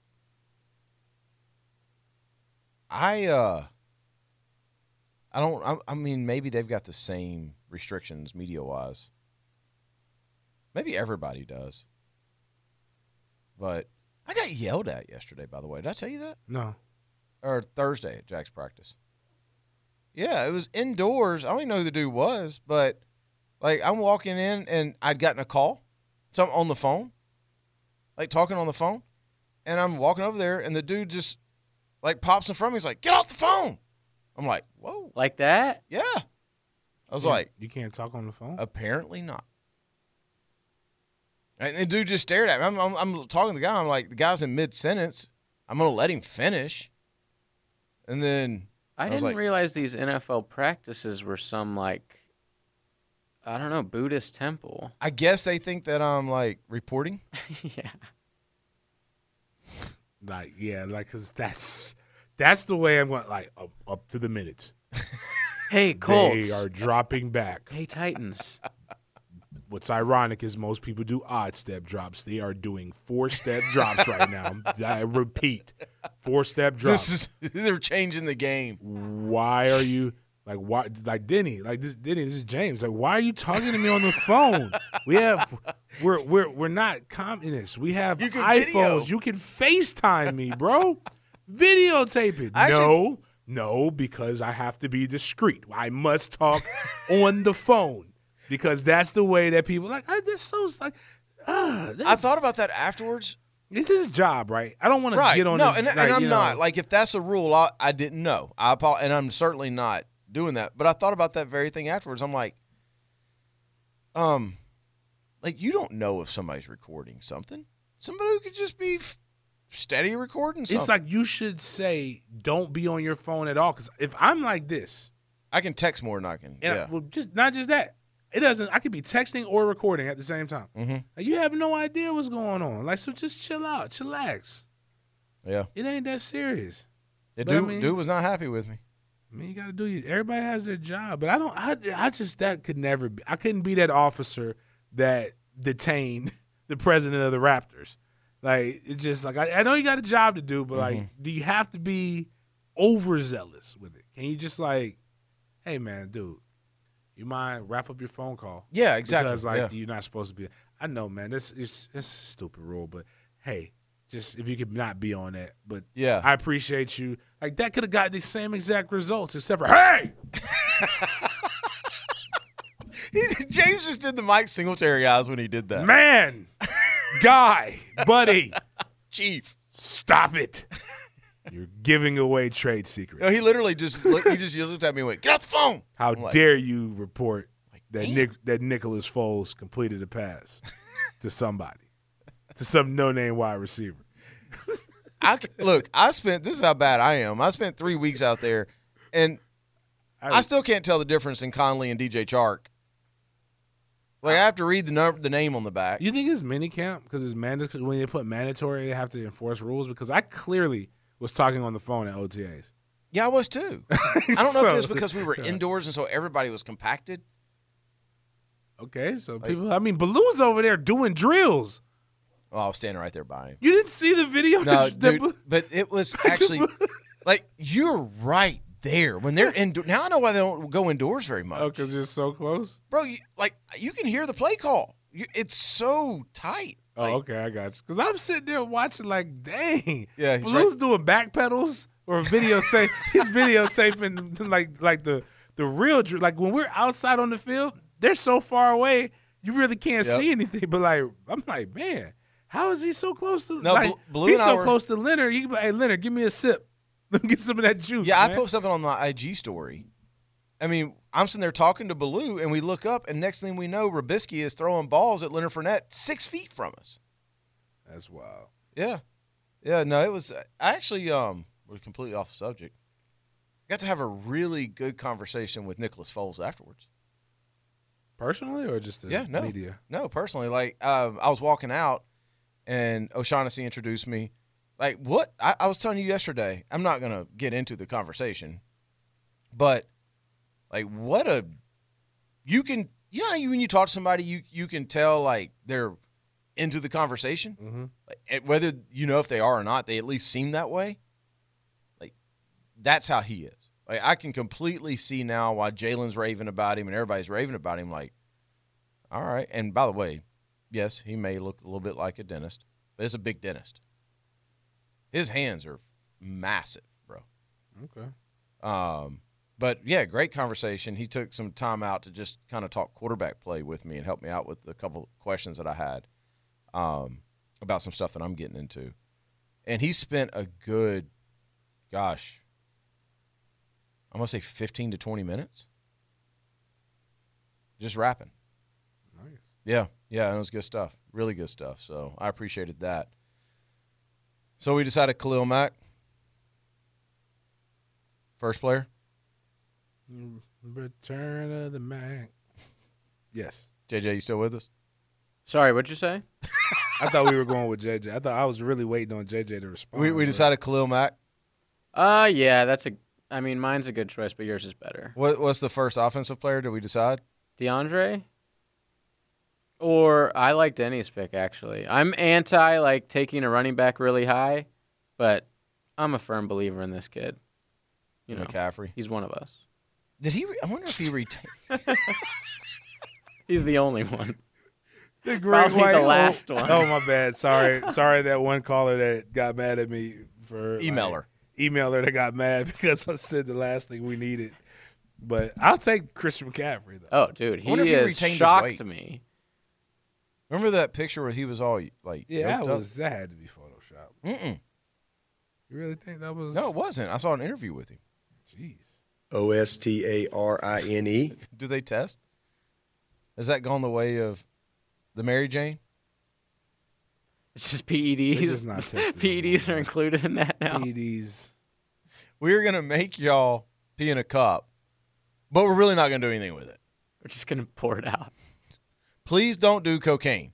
I uh, I don't. I, I mean, maybe they've got the same restrictions media wise. Maybe everybody does. But I got yelled at yesterday. By the way, did I tell you that? No. Or Thursday at Jack's practice. Yeah, it was indoors. I don't even know who the dude was, but like I'm walking in and I'd gotten a call. So I'm on the phone, like talking on the phone, and I'm walking over there and the dude just like pops in front of me. He's like, "Get off the phone!" I'm like, "Whoa, Like that? yeah." I was You like, can't- you can't talk on the phone? "Apparently not." And the dude just stared at me. I'm, I'm, I'm talking to the guy. I'm like, the guy's in mid sentence. I'm gonna let him finish, and then. I, I was didn't like- realize these N F L practices were some like, I don't know, Buddhist temple. I guess they think that I'm like reporting. Yeah. Like, yeah, like, because that's, that's the way I'm going, like, up, up to the minutes. Hey, Colts. They are dropping back. Hey, Titans. What's ironic is most people do odd step drops. They are doing four step drops right now. I repeat, four step drops. This is, they're changing the game. Why are you like why like Denny? Like this Denny, this is James. Like, why are you talking to me on the phone? We have we're we're we're not communists. We have You can iPhones. video. You can FaceTime me, bro. Videotape it. Actually- no, no, because I have to be discreet. I must talk on the phone. Because that's the way that people like. I, that's so like. Uh, that, I thought about that afterwards. it's his job, right? I don't want Right. to get on. no, this, and, like, and I'm you not. know. Like, if that's a rule, I, I didn't know. I apo- And I'm certainly not doing that. But I thought about that very thing afterwards. I'm like, um, like, you don't know if somebody's recording something. Somebody who could just be f- steady recording something. It's like you should say, "Don't be on your phone at all." Because if I'm like this, I can text more than I can. and Yeah. I, well, just not just that. It doesn't. I could be texting or recording at the same time. Mm-hmm. Like, you have no idea what's going on. Like, so just chill out, chillax. Yeah. It ain't that serious. The But I dude, mean- dude was not happy with me. I mean, you got to do. You. Everybody has their job, but I don't. I, I just that could never be. I couldn't be that officer that detained the president of the Raptors. Like, it's just like I, I know you got a job to do, but like, do you have to be overzealous with it? Can you just like, hey man, dude, you mind wrap up your phone call? Yeah, exactly. Because like Yeah. you're not supposed to be. I know, man. This is it's a stupid rule, but hey, just if you could not be on that. But Yeah. I appreciate you. Like, that could have got the same exact results, except for hey. He, James just did the Mike Singletary eyes when he did that. Man, guy, buddy, Chief. stop it. You're giving away trade secrets. No, he literally just looked, he just looked at me and went, "Get off the phone." How I'm like, dare you report that damn. Nick that Nicholas Foles completed a pass to somebody, to some no-name wide receiver. I c- look, I spent this is how bad I am. I spent three weeks out there, and I, still can't tell the difference in Conley and D J Chark. Like, I have to read the number, the name on the back. You think it's minicamp because it's mandatory? When they put mandatory, they have to enforce rules. Because I clearly was talking on the phone at O T As. Yeah, I was too. I don't know So- if it was because we were indoors and so everybody was compacted. Okay, so people. I mean, Baloo's over there doing drills. Oh, I was standing right there by him. You didn't see the video? No, that- that- dude, but it was actually like you're right there when they're indoor. Now I know why they don't go indoors very much. Oh, because it's so close. Bro, you, like you can hear the play call. You, it's so tight. Oh, Like, okay, I got you. Because I'm sitting there watching, like, dang. Yeah, he's Baloo's doing back pedals or videotape. He's videotaping like like the the real drill. Like when we're outside on the field, they're so far away, you really can't Yep. see anything. But like, I'm like, man, how is he so close to? No, like, Bl- Blue he's and I so were- close to Leonard. He can be like, hey, Leonard, give me a sip. Let me get some of that juice. Yeah, I man. posted something on my I G story. I mean, I'm sitting there talking to Baloo, and we look up, and next thing we know, Rabisky is throwing balls at Leonard Fournette six feet from us. That's wild. Yeah, yeah. No, it was. I actually um, we're completely off the subject. Got to have a really good conversation with Nicholas Foles afterwards. Personally, or just the Yeah, no, media? no. Personally, like um, I was walking out, and O'Shaughnessy introduced me. Like what I, I was telling you yesterday. I'm not gonna get into the conversation, but like what a you can you know how you, when you talk to somebody you you can tell like they're into the conversation. Mm-hmm. Like, and whether you know if they are or not, they at least seem that way. Like that's how he is. Like I can completely see now why Jalen's raving about him and everybody's raving about him. Like, all right. And by the way, yes, he may look a little bit like a dentist, but it's a big dentist. His hands are massive, bro. Okay. Um, but yeah, great conversation. He took some time out to just kind of talk quarterback play with me and help me out with a couple questions that I had um, about some stuff that I'm getting into. And he spent a good, gosh, I'm going to say fifteen to twenty minutes just rapping. Nice. Yeah, yeah, it was good stuff. Really good stuff. So I appreciated that. So we decided Khalil Mack, first player. Return of the Mac. Yes. J J, you still with us? Sorry, what'd you say? I thought we were going with J J. I thought I was really waiting on J J to respond. We we decided Khalil Mack. Uh, yeah, that's a. I mean, mine's a good choice, but yours is better. What what's the first offensive player? Did we decide? DeAndre? Or I like Denny's pick, actually. I'm anti, like, taking a running back really high, but I'm a firm believer in this kid. You know, McCaffrey. He's one of us. Did he? Re- I wonder if he retained. He's the only one. The great Probably white the old- last one. Oh, my bad. Sorry. Sorry that one caller that got mad at me for Emailer. Like, emailer that got mad because I said the last thing we needed. But I'll take Christian McCaffrey, though. Oh, dude, he wonder if he has retained his shocked weight. me. Remember that picture where he was all like? Yeah, that yoked up? was that had to be Photoshop. Mm-mm. You really think that was? No, it wasn't. I saw an interview with him. Jeez. O S T A R I N E. Do they test? Has that gone the way of the Mary Jane? It's just P E Ds. They're just not tested P E Ds no are more. included in that now. P E Ds. We're gonna make y'all pee in a cup, but we're really not gonna do anything with it. We're just going to pour it out. Please don't do cocaine.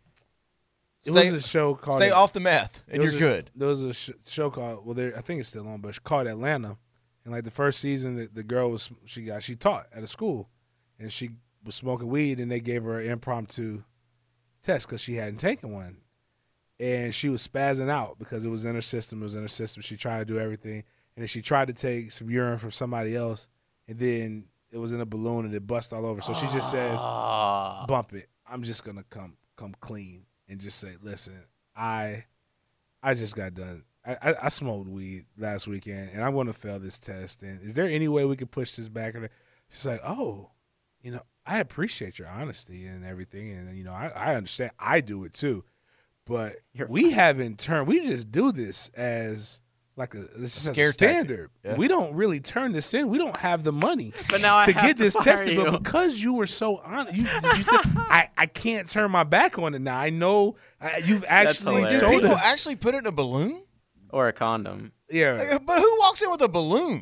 It Stay, was a show called. stay off the meth, and There you're was a- good. There was a sh- show called. Well, there I think it's still on, but it's called Atlanta. And like the first season, the, the girl was she got she taught at a school, and she was smoking weed, and they gave her an impromptu test because she hadn't taken one, and she was spazzing out because it was in her system. It was in her system. She tried to do everything, and then she tried to take some urine from somebody else, and then it was in a balloon and it bust all over. So she just says, Ah. "Bump it. I'm just gonna come come clean and just say, listen, I I just got done. I, I, I smoked weed last weekend, and I'm going to fail this test. And is there any way we could push this back?" And she's like, "Oh, you know, I appreciate your honesty and everything, and you know, I, I understand. I do it too, but You're we haven't turned. We just do this as like a, this is a Scare tactic. standard. Yeah. We don't really turn this in. We don't have the money." But now I to have get to this fire tested, you. but because you were so honest, you, you said, I, I can't turn my back on it now. I know uh, you've actually hilarious. Do told people us. actually put it in a balloon? Or a condom. Yeah. Like, but who walks in with a balloon?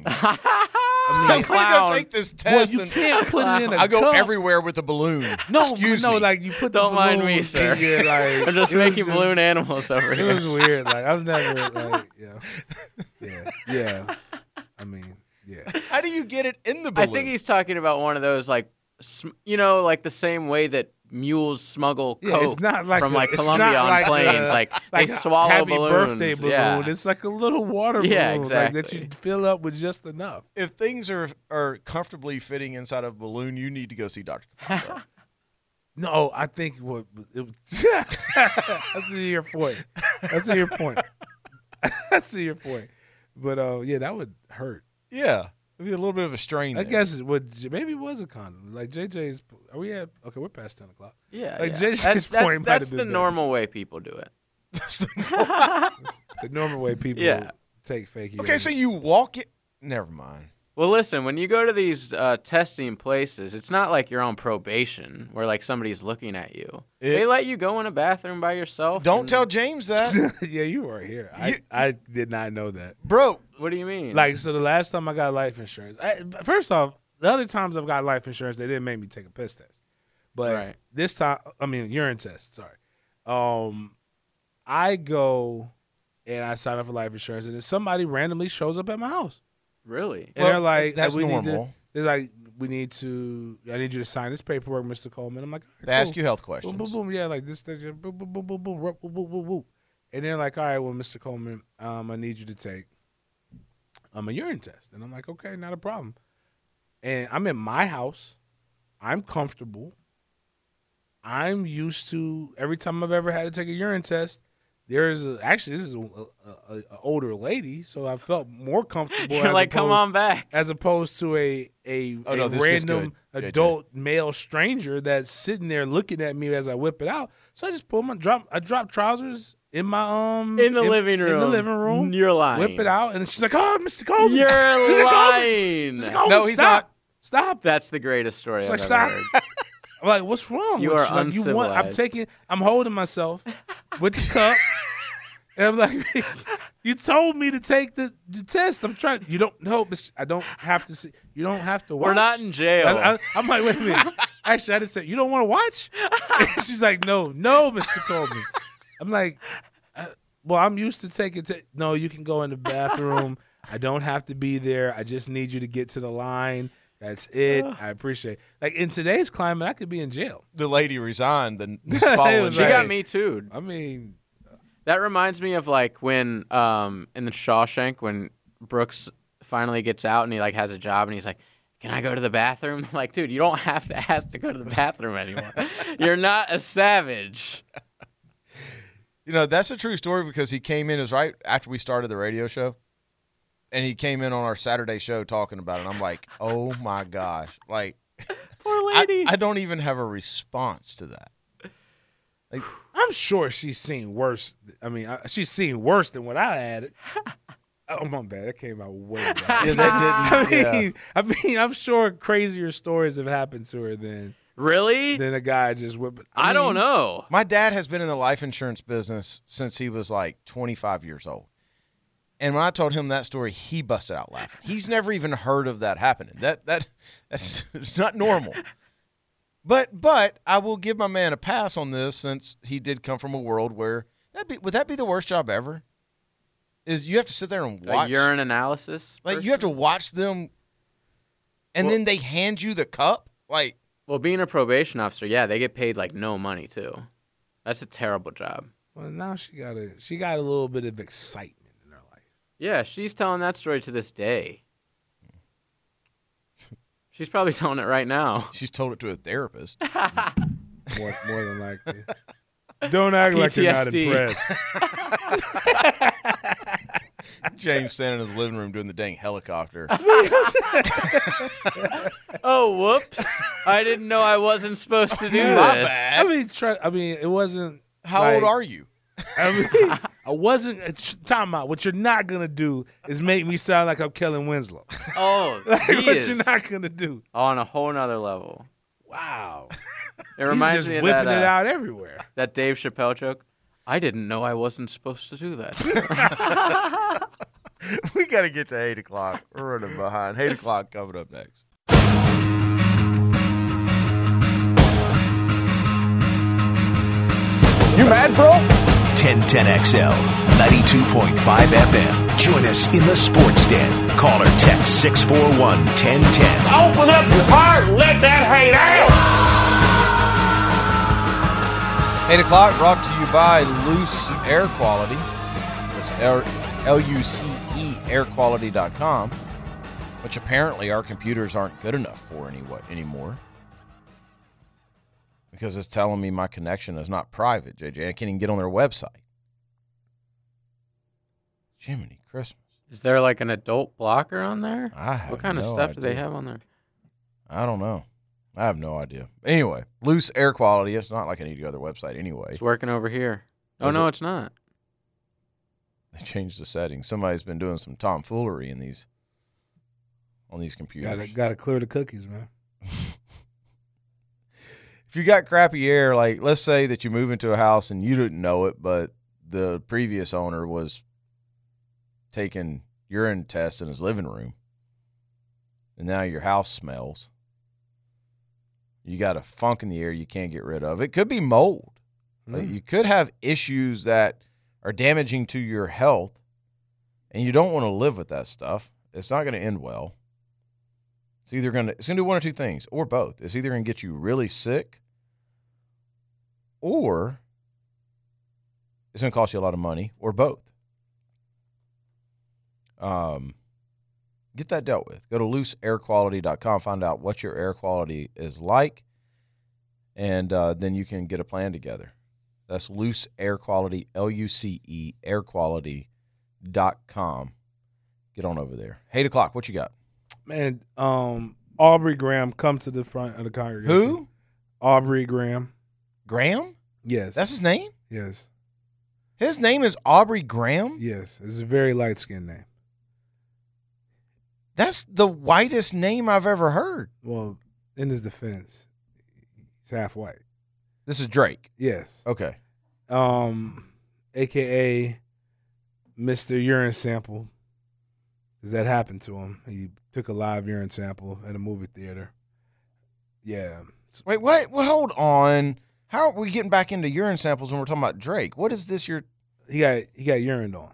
I I'm mean, gonna clown. go take this well, test. you and can't put it in a I go cup. everywhere with a balloon. No, Excuse no, me. like you put Don't the mind balloon me, sir. in your, like, I'm just it was making balloon animals over It here. was weird. Like I've never, like, yeah, yeah, yeah. I mean, yeah. How do you get it in the I balloon? think he's talking about one of those, like, sm- you know, like the same way that mules smuggle Yeah, coke it's not like from a- like it's Colombia not on like planes. a- like, Like they a swallow happy balloons. birthday balloon. Yeah. It's like a little water balloon, Yeah, like that exactly. you fill up with just enough. if things are are comfortably fitting inside of a balloon, you need to go see Doctor Kaplan. No, I think what it, that's a your point. That's a your point. That's a your point. But uh, yeah, that would hurt. Yeah, it'd be a little bit of a strain. I there. guess it would maybe it was a condom. Like J J's. Are we at? Okay, we're past ten o'clock. Yeah, Like, yeah. J J's that's, point that's, might that's have the been normal way people do it. The normal way people Yeah. take fake. Okay, urine. so you walk it. Never mind. Well, listen, when you go to these uh, testing places, it's not like you're on probation where like somebody's looking at you. It- they let you go in a bathroom by yourself. Don't and- tell James that, yeah, you were here. I You- I did not know that. bro. What do you mean? Like, so the last time I got life insurance, I, first off, the other times I've got life insurance, they didn't make me take a piss test. But Right. this time, I mean, urine test, sorry. Um, I go and I sign up for life insurance, and then somebody randomly shows up at my house. really? And Well, they're like, that's we Need normal. to, they're like, we need to, I need you to sign this paperwork, Mister Coleman. I'm like, all right, They ask cool. you health Boom, questions. boom, boom. Yeah, like this, thing, boom, boom, boom, boom, boom, boom, boom, boom, boom, boom. And they're like, all right, well, Mister Coleman, um, I need you to take um, a urine test. And I'm like, okay, not a problem. And I'm in my house. I'm comfortable. I'm used to every time I've ever had to take a urine test. There's a, actually this is a, a, a, a older lady, so I felt more comfortable. You're as like, come opposed- on back. as opposed to a a, Oh, a no, this gets random good, J J. adult male stranger that's sitting there looking at me as I whip it out. So I just pull my drop. I drop trousers in my um In the living room. In the living room, You're lying. whip it out, and she's like, "Oh, Mister Coleman, You're Mister Coleman, lying. Mister Coleman, No, he's stop, not. Stop." That's the greatest story She's I've like, ever "Stop." heard. I'm like, "What's wrong?" You with are Like, you want? I'm uncivilized. taking. I'm holding myself with the cup. And I'm like, you told me to take the, the test. I'm trying. You don't know, Mister I don't have to see. You don't have to watch. We're not in jail. I, I, I'm like, wait a minute. Actually, I just said, you don't want to watch? And she's like, no, no, Mister Coleman. I'm like, I, well, I'm used to taking. T- no, you can go in the bathroom. I don't have to be there. I just need you to get to the line. That's it. I appreciate it. Like, in today's climate, I could be in jail. The lady resigned the It following was She day. got me too. I mean, That reminds me of like when um in the Shawshank when Brooks finally gets out and he like has a job and he's like, "Can I go to the bathroom?" Like, dude, you don't have to ask to go to the bathroom anymore. You're not a savage. You know, that's a true story because he came in, it was right after we started the radio show, and he came in on our Saturday show talking about it. And I'm like, oh, my gosh. Like, Poor I, lady. I don't even have a response to that. Like, I'm sure she's seen worse. I mean, I, she's seen worse than what I had. Oh, my bad. That came out way bad. yeah, that I didn't, mean, I mean, I'm sure crazier stories have happened to her than Really? than a guy just whipping. I, mean, don't know. My dad has been in the life insurance business since he was like twenty-five years old. And when I told him that story, he busted out laughing. He's never even heard of that happening. That that that's it's not normal. But but I will give my man a pass on this since he did come from a world where that be would that be the worst job ever? Is you have to sit there and watch A urine analysis? like you have to watch them and Well- then they hand you the cup? Like Well, being a probation officer, yeah, they get paid like no money too. That's a terrible job. Well, now she got a she got a little bit of excitement in her life. Yeah, she's telling that story to this day. She's probably telling it right now. she's told it to a therapist. More more than likely. Don't act like you're not P T S D. impressed. James standing in his living room doing the dang helicopter. Oh, whoops. I didn't know I wasn't supposed to do My this. bad. I mean, try, I mean, it wasn't. How like- old are you? I mean, I wasn't. uh, Time out. What you're not gonna do is make me sound like I'm Kellen Winslow. Oh, Like, he what is you're not gonna do? on a whole nother level. Wow. It reminds He's just me of whipping that, it uh, out everywhere. that Dave Chappelle joke. I didn't know I wasn't supposed to do that. We got to get to eight o'clock. We're running behind. eight o'clock coming up next. You mad, bro? ten ten X L, ninety-two point five F M. Join us in the Sports Den. Call or text six four one, one zero one zero. Open up your heart and let that hate out. eight o'clock brought to you by Loose Air Quality. That's L U C E air quality dot com, which apparently our computers aren't good enough for any, anymore. Because it's telling me my connection is not private, J J. I can't even get on their website. Jiminy Christmas. Is there like an adult blocker on there? I have What kind of no stuff do they idea. have on there? I don't know. I have no idea. Anyway, Loose Air Quality. It's not like any other website anyway. It's working over here. Oh, Is no, it? it's not. They changed the settings. Somebody's been doing some tomfoolery in these on these computers. Gotta gotta clear the cookies, man. If you got crappy air, like let's say that you move into a house and you didn't know it, but the previous owner was taking urine tests in his living room, and now your house smells. You got a funk in the air you can't get rid of. It could be mold. Like, Mm. you could have issues that are damaging to your health, and you don't want to live with that stuff. It's not going to end well. It's either going to it's going to do one or two things, or both. It's either going to get you really sick, or it's going to cost you a lot of money, or both. Um, get that dealt with. Go to loose air quality dot com, find out what your air quality is like, and uh, then you can get a plan together. That's Loose Air Quality, L U C E, air quality dot com. Get on over there. eight o'clock, what you got? Man, um, Aubrey Graham, come to the front of the congregation. Who? Aubrey Graham. Graham? Yes. That's his name? yes. His name is Aubrey Graham? Yes. It's a very light skinned name. That's the whitest name I've ever heard. Well, in his defense, he's half white. This is Drake. Yes. Okay. Um, A K A Mister Urine Sample. Because that happened to him. He took a live urine sample at a movie theater. Yeah. Wait, what? Well, hold on. How are we getting back into urine samples when we're talking about Drake? What is this? Your he got he got urined on.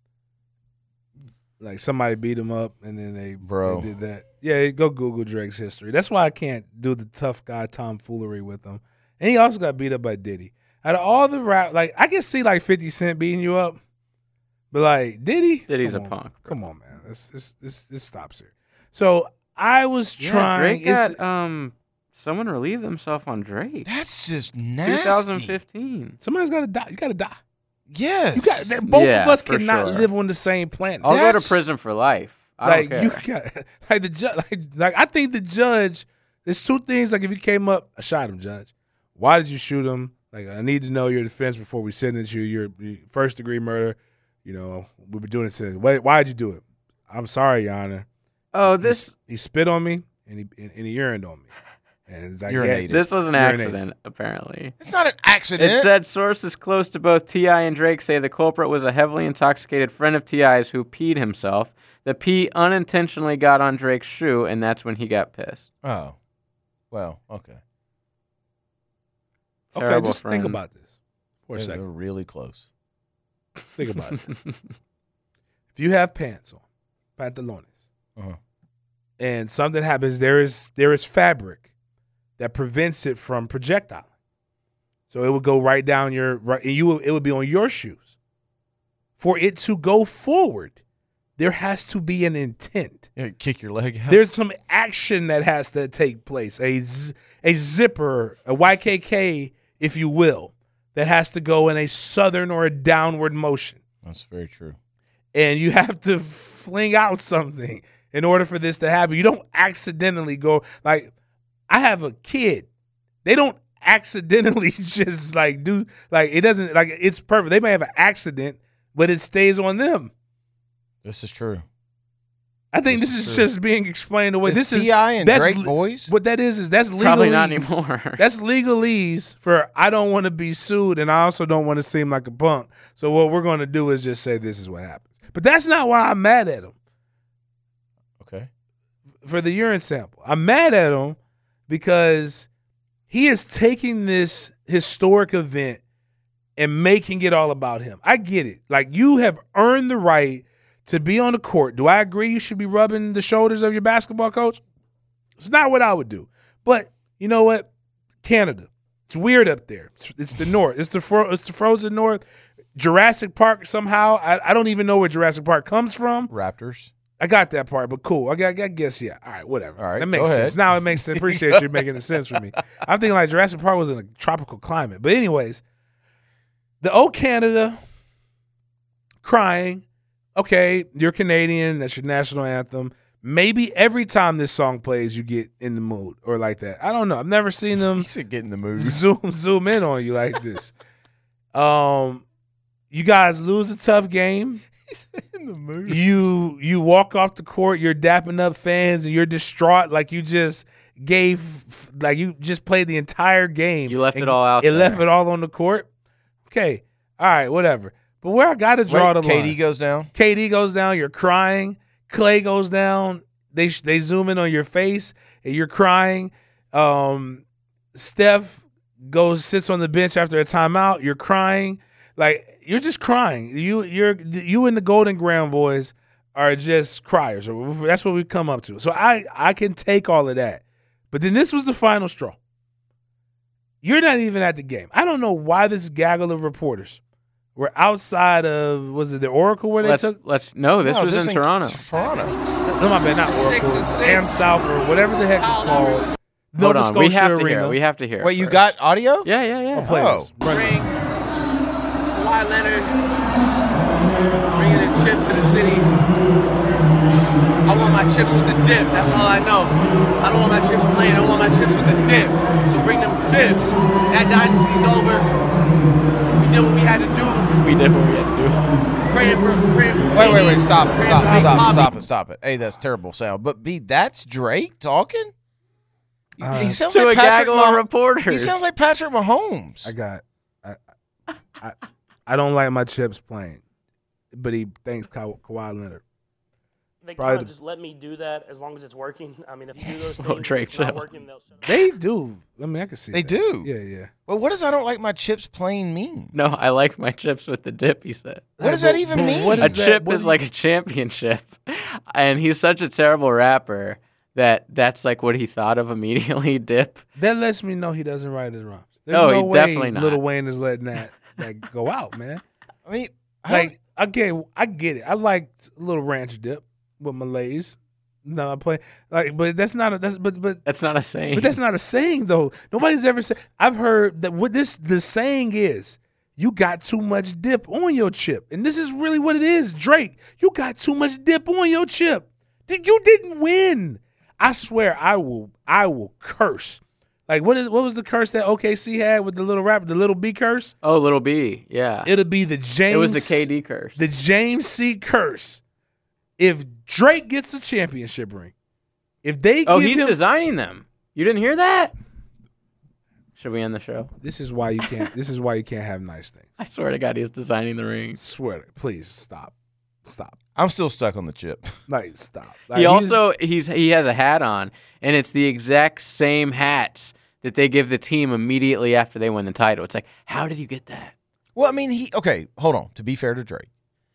Like somebody beat him up, and then they, Bro. they did that. Yeah, go Google Drake's history. That's why I can't do the tough guy tomfoolery with him. And he also got beat up by Diddy. Out of all the rap, like I can see like fifty Cent beating you up, but like Diddy, Diddy's come a on, punk. Bro. Come on, man. This this this this stops here. So I was Yeah, trying. Drake got, um, someone relieved themselves on Drake. That's just nasty. twenty fifteen. Somebody's got to die. You got to die. Yes. You got both Yeah, of us for cannot sure. live on the same planet. I'll go That's- to prison for life. I like don't you care. got like the judge. Like, like I think the judge. There's two things. Like if you came up, I shot him, judge. Why did you shoot him? Like I need to know your defense before we sentence you. Your first degree murder. You know we've been doing this. Why why did you do it? I'm sorry, Your Honor. Oh, this He, he spit on me and he and, and he urined on me. And it's like Urinated. yeah, this was an Urinated. accident, apparently. It's not an accident. It said sources close to both T I and Drake say the culprit was a heavily intoxicated friend of T I's who peed himself. The pee unintentionally got on Drake's shoe, and that's when he got pissed. Oh. Well, okay. Okay, Terrible just friend. think about this for a They're, they're second. really close. Think about it. If you have pants on, pantalones, Uh-huh. and something happens, there is there is fabric that prevents it from projectiling. So it would go right down your right, and you will, it would be on your shoes. For it to go forward, there has to be an intent. Yeah, kick your leg out. There's some action that has to take place. A z- a zipper, a Y K K, if you will, that has to go in a southern or a downward motion. That's very true. And you have to fling out something in order for this to happen. You don't accidentally go like I have a kid. They don't accidentally just like do like it doesn't like it's perfect. They may have an accident, but it stays on them. This is true. I think This this, is is true. just being explained away. Is This is T I and that's Drake le- boys? What that is is that's legalese. Probably not anymore. That's legalese for I don't want to be sued and I also don't want to seem like a punk. So what we're going to do is just say this is what happens. But that's not why I'm mad at him Okay. for the urine sample. I'm mad at him because he is taking this historic event and making it all about him. I get it. Like you have earned the right to be on the court. Do I agree you should be rubbing the shoulders of your basketball coach? It's not what I would do. But you know what? Canada. It's weird up there. It's, it's the north. It's the fro- it's the frozen north. Jurassic Park somehow. I, I don't even know where Jurassic Park comes from. Raptors. I got that part, but cool. I, got, I guess, yeah. All right, whatever. All right, that makes go sense. ahead. Now it makes sense. Appreciate you making it sense for me. I'm thinking like Jurassic Park was in a tropical climate. But anyways, the O Canada crying. Okay, you're Canadian. That's your national anthem. Maybe every time this song plays, you get in the mood or like that. I don't know. I've never seen them He said get in the mood. zoom zoom in on you like this. Um, you guys lose a tough game. in the mood. You you walk off the court, you're dapping up fans, and you're distraught like you just gave, like you just played the entire game. You left and it all out It there. left it all on the court. Okay, all right, whatever. But where I got to draw Wait, the K D line, goes down. K D goes down. You're crying. Clay goes down. They they zoom in on your face, and you're crying. Um, Steph goes sits on the bench after a timeout. You're crying. Like you're just crying. You you're you and the Golden Graham boys are just criers. That's what we come up to. So I I can take all of that. But then this was the final straw. You're not even at the game. I don't know why this gaggle of reporters were outside of, was it the Oracle where they Let's took? let's no. This No, was this in ain't- Toronto. it's Toronto. No, my bad, not Oracle. Am South or whatever the heck it's called. Hold Nova on, Scotia we have to Arena. hear. it. We have to hear. it Wait, you first. got audio? Yeah, yeah, yeah. I'll play Oh. this. Run this. Kawhi Leonard bringing the chips to the city. I want my chips with the dip. That's all I know. I don't want my chips plain. I want my chips with the dip. So bring them dips. That dynasty's over. We did what we had to do. We did what we had to do. Praying for, praying for Wait, wait, wait! P D, Stop! praying Stop! for Stop! Bobby. Stop it! Stop it! Hey, that's terrible sound. But B, that's Drake talking. Uh, he sounds to like a Patrick gaggle of Mah- reporters. He sounds like Patrick Mahomes. I got. I, I I don't like my chips playing, but he thanks Ka- Kawhi Leonard. they Probably kind of the- just let me do that as long as it's working. I mean, if you do those things, Oh, and Drake it's not show. working, they'll shut it They do. I mean, I can see They that. do. Yeah, yeah. Well, what does I don't like my chips plain mean? No, I like my chips with the dip, he said. What does But- that even but mean? what A is that- chip what is do you- like a championship. And he's such a terrible rapper that that's like what he thought of immediately, dip. That lets me know he doesn't write his rhymes. There's No, no he way definitely not. Lil Wayne is letting that, that go out, man. I mean, I don't- Like, okay, I get it. I like a little ranch dip with my Lay's. No, I play like, but that's not a that's but but That's not a saying. but that's not a saying though. Nobody's ever said. I've heard that what this the saying is. You got too much dip on your chip, and this is really what it is, Drake. You got too much dip on your chip. Did you didn't win? I swear, I will. I will curse. Like what is what was the curse that O K C had with the little rapper, the little B curse? Oh, Little B, yeah. It'll be the James. It was the K D curse. The James C curse. If Drake gets a championship ring, if they Oh, give he's him, designing them. You didn't hear that? Should we end the show? this is why you can't. This is why you can't have nice things. I swear to God, he's designing the rings. Swear, to, please stop, stop, I'm still stuck on the chip. like stop. Like, He he's- also he's he has a hat on, and it's the exact same hats that they give the team immediately after they win the title. It's like, how did you get that? Well, I mean, he okay. Hold on. To be fair to Drake,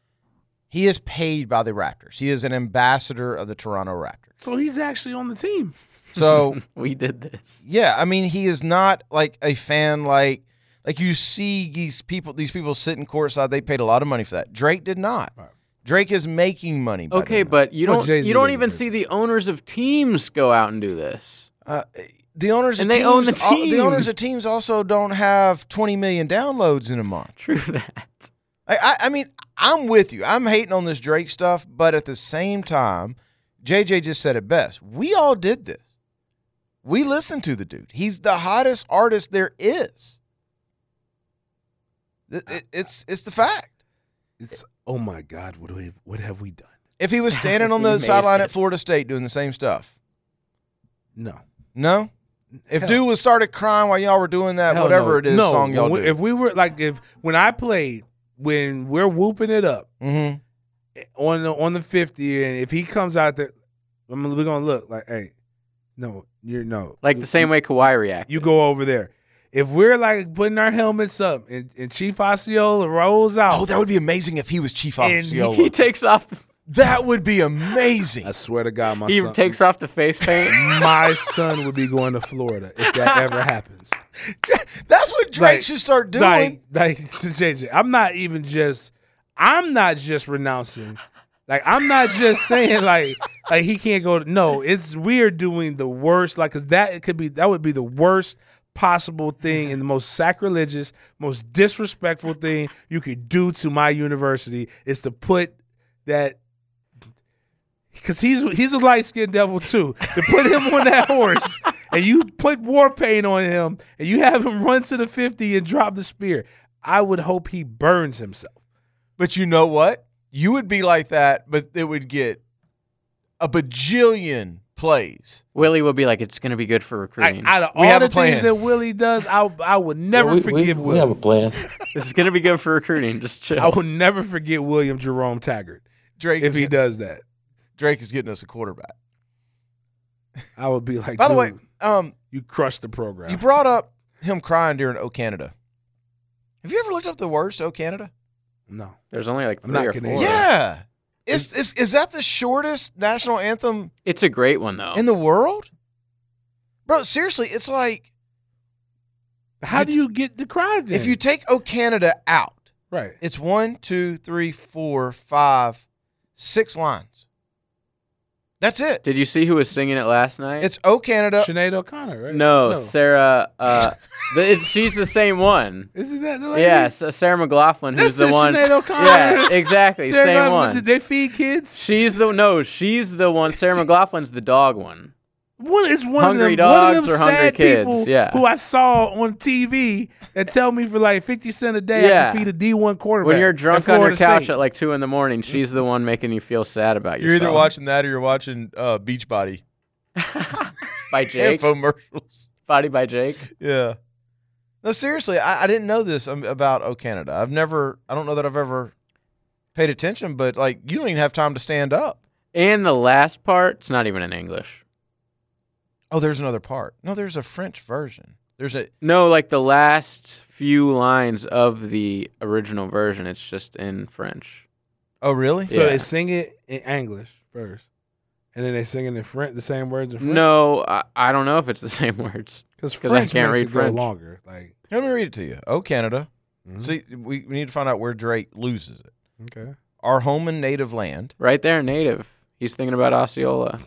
he is paid by the Raptors. He is an ambassador of the Toronto Raptors. so he's actually on the team. So We did this. yeah, I mean, he is not like a fan like like you see these people. These people sitting courtside. They paid a lot of money for that. Drake did not. Drake is making money. By Okay, doing that. but you Well, don't Jay-Z you don't is a even big see the owners of teams go out and do this. Uh, the owners And of they teams, own the al- the team. owners of teams also don't have twenty million downloads in a month. True that. I, I, I mean, I'm with you. I'm hating on this Drake stuff, but at the same time, J J just said it best. We all did this. We listened to the dude. He's the hottest artist there is. It- it- it's it's the fact. It's oh my God, what do we what have we done? If he was standing on We the made sideline at this. Florida State doing the same stuff, No, no. If Hell. dude was started crying while y'all were doing that, Hell whatever no. it is, no, song y'all when do. we, if we were like if when I played when we're whooping it up mm-hmm. on the on the fifty, and if he comes out there, I'm, we're gonna look like, hey, no, you're no, Like You- the same you, way Kawhi reacted. you go over there. If we're like putting our helmets up and, and Chief Osceola rolls out, Oh, that would be amazing if he was Chief And Osceola. he takes off That would be amazing. I swear to God, my he son, takes off the face paint. my son would be going to Florida if that ever happens. That's what Drake Like- should start doing. Like, like J J, I'm not even just, I'm not just renouncing. Like, I'm not just saying like, like he can't go. No, it's we're doing the worst. Like, cause that it could be that would be the worst possible thing and the most sacrilegious, most disrespectful thing you could do to my university is to put that. Because he's he's a light skinned devil too. To put him on that horse and you put war paint on him and you have him run to the fifty and drop the spear, I would hope he burns himself. But you know what? You would be like that, but it would get a bajillion plays. Willie will be like, it's going to be good for I, recruiting. out of We all have the a plan. things that Willie does, I I would never we, forgive we, Willie. we have a plan. this is going to be good for recruiting. Just chill. I would never forget William Jerome Taggart Drake if is he get- does that. Drake is getting us a quarterback. I would be like, By the dude, way, um, you crushed the program. you brought up him crying during O Canada. Have you ever looked up the words O Canada? no. There's only like I'm three not or Canadian. four. Yeah. Is, is is that the shortest national anthem It's a great one, though. in the world? Bro, seriously, it's like How do you get the cry then? if you take O Canada out, right. it's one, two, three, four, five, six lines. That's it. Did you see who was singing it last night? It's O Canada. Sinead O'Connor, right? no, Sarah. Uh, the, it's, she's the same one. Isn't that the lady? Yeah, so Sarah McLaughlin, who's That's the one. Sinead O'Connor. Yeah, exactly, Sarah same McLachlan, one. Did they feed kids? She's the no, she's the one. Sarah McLaughlin's the dog one. One, it's one Hungry of them, one of dogs them or hungry sad kids, people yeah. who I saw on T V that tell me for like fifty cent a day I Yeah. can feed a D one quarterback. When you're at drunk on your Florida couch State. at like two in the morning, she's the one making you feel sad about You're yourself. either watching that or you're watching uh, Beachbody by Jake, infomercials. Body by Jake. Yeah. No, seriously, I, I didn't know this um, about O Canada. I've never, I don't know that I've ever paid attention, but like you don't even have time to stand up. And the last part, it's not even in English. Oh, there's another part. No, there's a French version. There's a No, like the last few lines of the original version, it's just in French. Oh, really? So Yeah. they sing it in English first, and then they sing it in French, the same words in French? No, I, I don't know if it's the same words. Because I French can't makes read it go French. longer. Like, Let me read it to you. Oh, Canada. Mhm. See, we, we need to find out where Drake loses it. okay. Our home and native land. Right there, native. He's thinking about Osceola.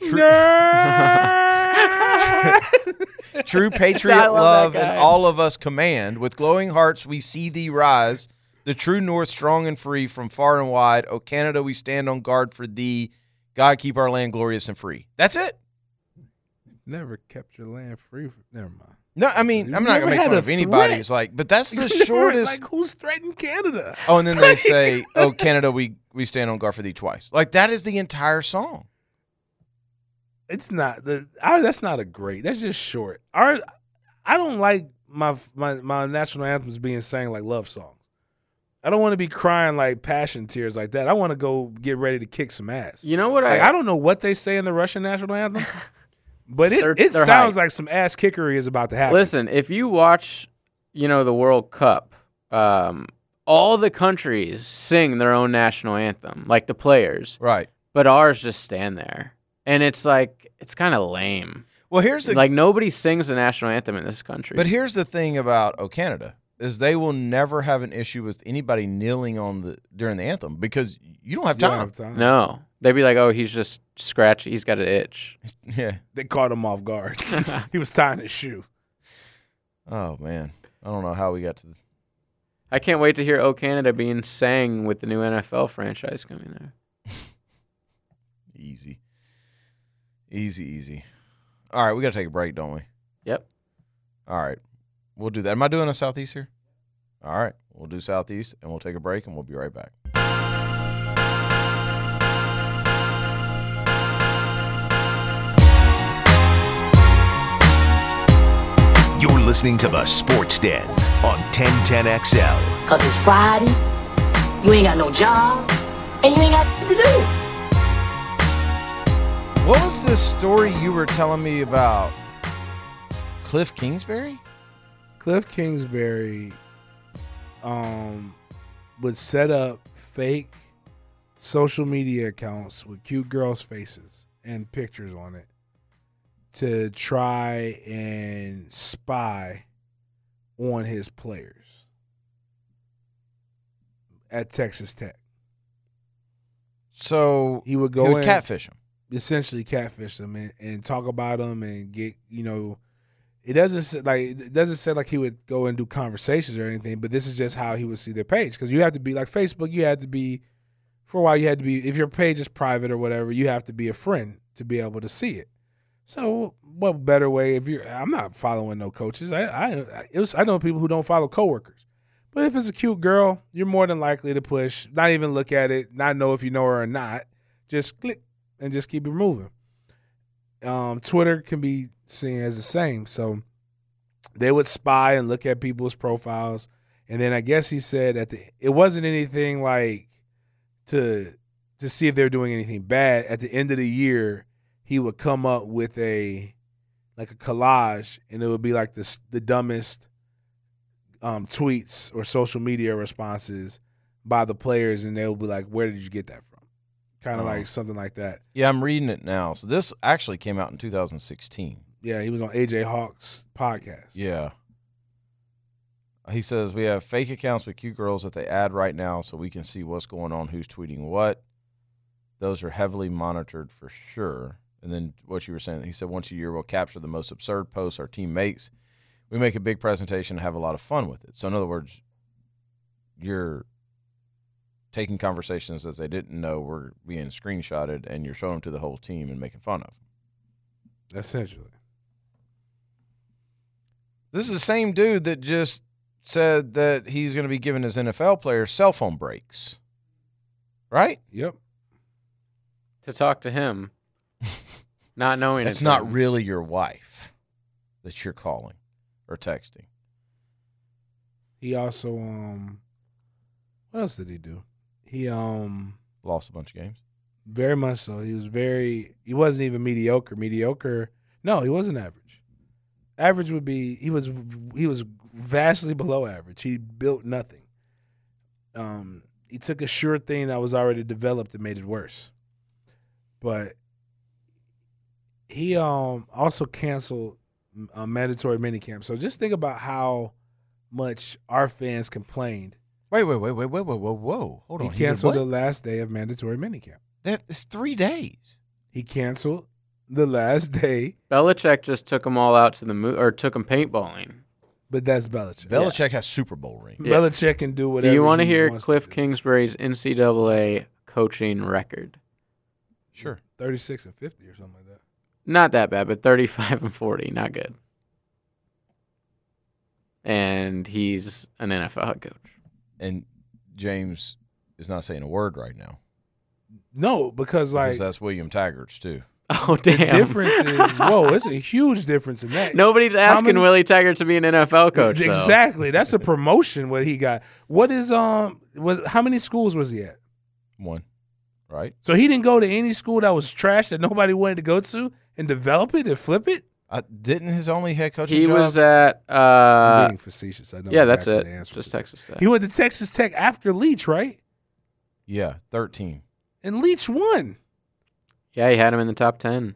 True patriot I love that love guy. and all of us command. With glowing hearts we see thee rise. The true north strong and free from far and wide. O Canada, we stand on guard for thee. God keep our land glorious and free. That's it. Never kept your land free. From, never mind. No, I mean, You I'm not never going to make had fun a of anybody. threat. It's like, but that's the You were shortest. Like, who's threatening Canada? Oh, and then they say, "Oh, Canada, we we stand on guard for thee twice." Like that is the entire song. It's not the. I, that's not a great. That's just short. Our, I don't like my my my national anthems being sang like love songs. I don't want to be crying like passion tears like that. I want to go get ready to kick some ass. You know what Like, I? I don't know what they say in the Russian national anthem, but it They're- it they're sounds hype. like some ass kickery is about to happen. Listen, if you watch, you know, the World Cup, um, all the countries sing their own national anthem, like the players, Right. but ours just stand there, and it's like it's kind of lame. Well, here's the Like nobody sings the national anthem in this country. But here's the thing about O Canada is they will never have an issue with anybody kneeling on the during the anthem because you don't have You don't time. have time. no, they'd be like, "Oh, he's just scratchy. He's got an itch." Yeah. They caught him off guard. He was tying his shoe. Oh man, I don't know how we got to. The... I can't wait to hear "O Canada" being sang with the new N F L franchise coming there. Easy, easy, easy. All right, we got to take a break, don't we? Yep. All right, we'll do that. Am I doing a Southeast here? All right, we'll do Southeast, and we'll take a break, and we'll be right back. You're listening to the Sports Den on ten ten X L. Cause it's Friday, you ain't got no job, and you ain't got nothing to do. What was this story you were telling me about Cliff Kingsbury? Cliff Kingsbury um, would set up fake social media accounts with cute girls' faces and pictures on it to try and spy on his players at Texas Tech. So He would go he would in, catfish him. essentially catfish them and, and talk about them and get, you know, it doesn't say, like it doesn't say like he would go and do conversations or anything, but this is just how he would see their page, because you have to be like Facebook. You had to be for a while. You had to be, if your page is private or whatever, you have to be a friend to be able to see it. So what better way if you're? I'm not following no coaches. I I it was, I know people who don't follow coworkers, but if it's a cute girl, you're more than likely to push, not even look at it, not know if you know her or not, just click and just keep it moving. Um, Twitter can be seen as the same. So they would spy and look at people's profiles. And then I guess he said that the, it wasn't anything like to to see if they were doing anything bad. At the end of the year, he would come up with a like a collage, and it would be like the the dumbest um, tweets or social media responses by the players, and they'll be like, "Where did you get that from?" Kind of Oh. like something like that. Yeah, I'm reading it now. So this actually came out in two thousand sixteen. Yeah, he was on A J Hawk's podcast. Yeah. He says we have fake accounts with cute girls that they add right now so we can see what's going on, who's tweeting what. Those are heavily monitored for sure. And then what you were saying, he said once a year we'll capture the most absurd posts our team makes. We make a big presentation and have a lot of fun with it. So in other words, you're taking conversations as they didn't know were being screenshotted, and you're showing them to the whole team and making fun of them. Essentially. This is the same dude that just said that he's going to be giving his N F L players cell phone breaks. Right? Yep. To talk to him, not knowing It's it's not him. really your wife that you're calling or texting. He also um what else did he do? He um Lost a bunch of games. Very much so. He was very. He wasn't even mediocre. Mediocre. No, he wasn't average. Average would be. He was. He was vastly below average. He built nothing. Um, he took a sure thing that was already developed and made it worse. But he um also canceled a mandatory minicamp. So just think about how much our fans complained. Wait, wait, wait, wait, wait, wait, whoa, whoa. Hold on. He canceled the last day of mandatory minicamp. That is three days. He canceled the last day. Belichick just took them all out to the mo- or took them paintballing. But that's Belichick. Belichick yeah. has Super Bowl rings. Yeah. Belichick can do whatever. Do you want to hear Cliff to Kingsbury's N C double A coaching record? Sure. thirty-six and fifty or something like that. Not that bad, but thirty-five and forty, not good. And he's an N F L head coach. And James is not saying a word right now. No, because like because that's William Taggart's too. Oh damn! The difference is whoa, it's a huge difference in that. Nobody's asking many, Willie Taggart to be an N F L coach. Exactly, though. That's a promotion. What he got? What is um? Was how many schools was he at? One, right? So he didn't go to any school that was trash that nobody wanted to go to and develop it and flip it. Uh, didn't his only head coaching He job? was at. Uh, I'm being facetious. I know. Yeah, exactly that's the it. answer. Just Texas Tech. He went to Texas Tech after Leach, right? Yeah, thirteen. And Leach won. Yeah, he had him in the top ten.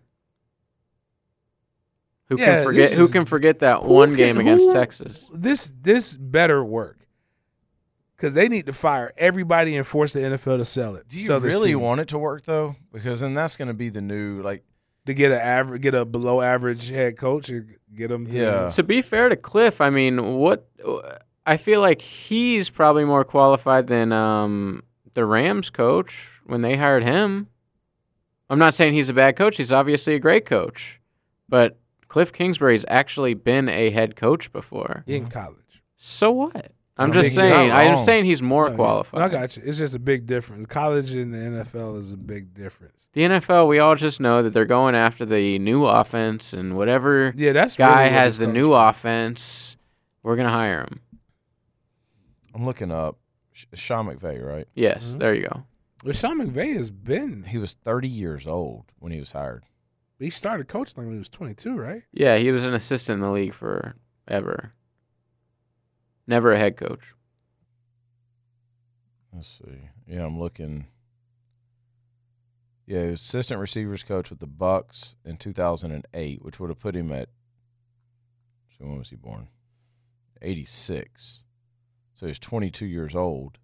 Who yeah, can forget? Is, who can forget that one can, game who, against Texas? This this better work because they need to fire everybody and force the N F L to sell it. Do you sell really team. want it to work though? Because then that's going to be the new like to get an average, get a below average head coach and get them. To, yeah. To be fair to Cliff, I mean, what I feel like he's probably more qualified than um, the Rams coach when they hired him. I'm not saying he's a bad coach. He's obviously a great coach, but Cliff Kingsbury's actually been a head coach before in college. So what? I'm So just saying. I'm saying he's more no, qualified. No, I got you. It's just a big difference. College and the N F L is a big difference. The N F L, we all just know that they're going after the new offense, and whatever yeah, that's guy really has the new from. offense, we're gonna hire him. I'm looking up Sean McVay, right? Yes, Mm-hmm. there you go. Well, Sean McVay has been. He was thirty years old when he was hired. He started coaching when he was twenty-two, right? Yeah, he was an assistant in the league forever. Never a head coach. Let's see. Yeah, I'm looking. Yeah, he was assistant receivers coach with the Bucks in two thousand eight, which would have put him at. So when was he born? eighty-six. So he was twenty-two years old.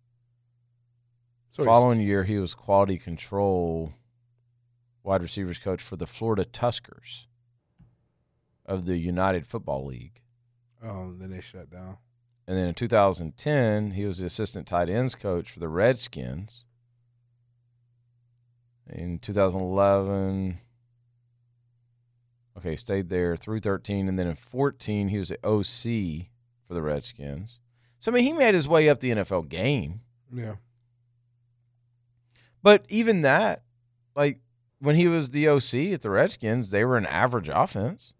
So Following year, he was quality control wide receivers coach for the Florida Tuskers of the United Football League. Oh, then they shut down. And then in two thousand ten, he was the assistant tight ends coach for the Redskins. In two thousand eleven, okay, stayed there through thirteen. And then in fourteen, he was the O C for the Redskins. So, I mean, he made his way up the N F L game. Yeah. But even that, like, when he was the O C at the Redskins, they were an average offense.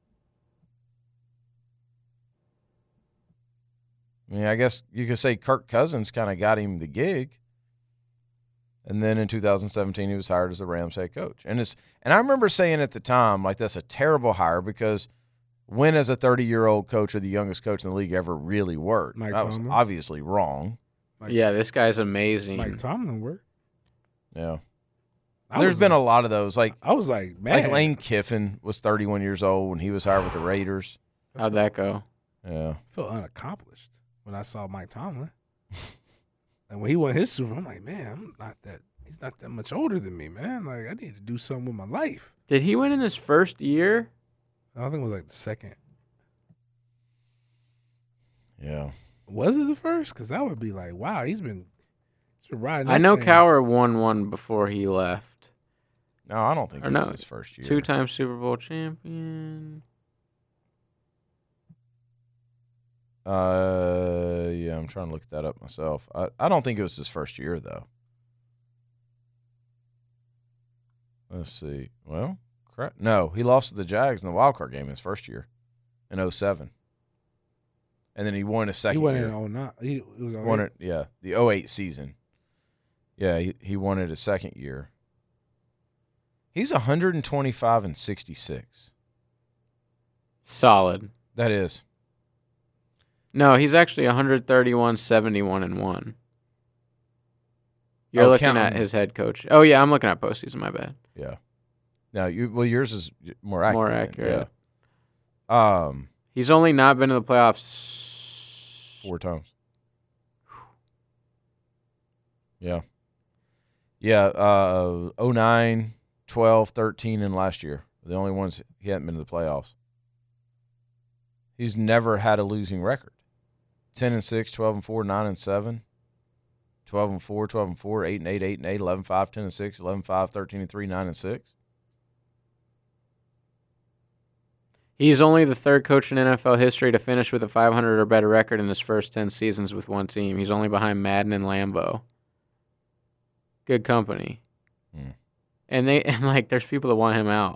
I mean, I guess you could say Kirk Cousins kind of got him the gig. And then in two thousand seventeen, he was hired as the Rams head coach. And it's and I remember saying at the time, like, that's a terrible hire because when has a thirty-year-old coach or the youngest coach in the league ever really worked? Mike that was Tomlin. obviously wrong. Mike, Yeah, this guy's amazing. Mike Tomlin worked. Yeah. I There's was been like, a lot of those. Like I was like, man. Like Lane Kiffin was thirty-one years old when he was hired with the Raiders. How'd that go? Yeah. I felt unaccomplished when I saw Mike Tomlin. And when he won his Super, I'm like, man, I'm not that. He's not that much older than me, man. Like, I need to do something with my life. Did he win in his first year? I think it was like the second. Yeah. Was it the first? Because that would be like, wow, he's been, he's been riding. I that know thing. Cowher won one before he left. No, I don't think Or it no, was his first year. Two-time Super Bowl champion. Uh, yeah, I'm trying to look that up myself. I, I don't think it was his first year, though. Let's see. Well, crap. No, he lost to the Jags in the wild card game his first year in oh seven. And then he won his second He won year. it in oh nine. He, it was Won it, yeah, the oh eight season. Yeah, he, he won it his second year. He's one hundred twenty-five and sixty-six. Solid. That is. No, he's actually one thirty-one, seventy-one, and one. You're Oh, looking counting- at his head coach. Oh, yeah, I'm looking at postseason. My bad. Yeah. No, you well yours is more accurate. More accurate. Yeah. Um, He's only not been to the playoffs four times. Yeah. Yeah, uh oh nine, twelve, thirteen, and last year. The only ones he hadn't been to the playoffs. He's never had a losing record. ten and six, twelve and four, nine and seven. twelve and four, twelve and four, eight and eight, eight and eight, eleven and five, ten and six, eleven and five, thirteen and three, nine and six. He's only the third coach in N F L history to finish with a five hundred or better record in his first ten seasons with one team. He's only behind Madden and Lambeau. Good company. Hmm. And they and like there's people that want him out.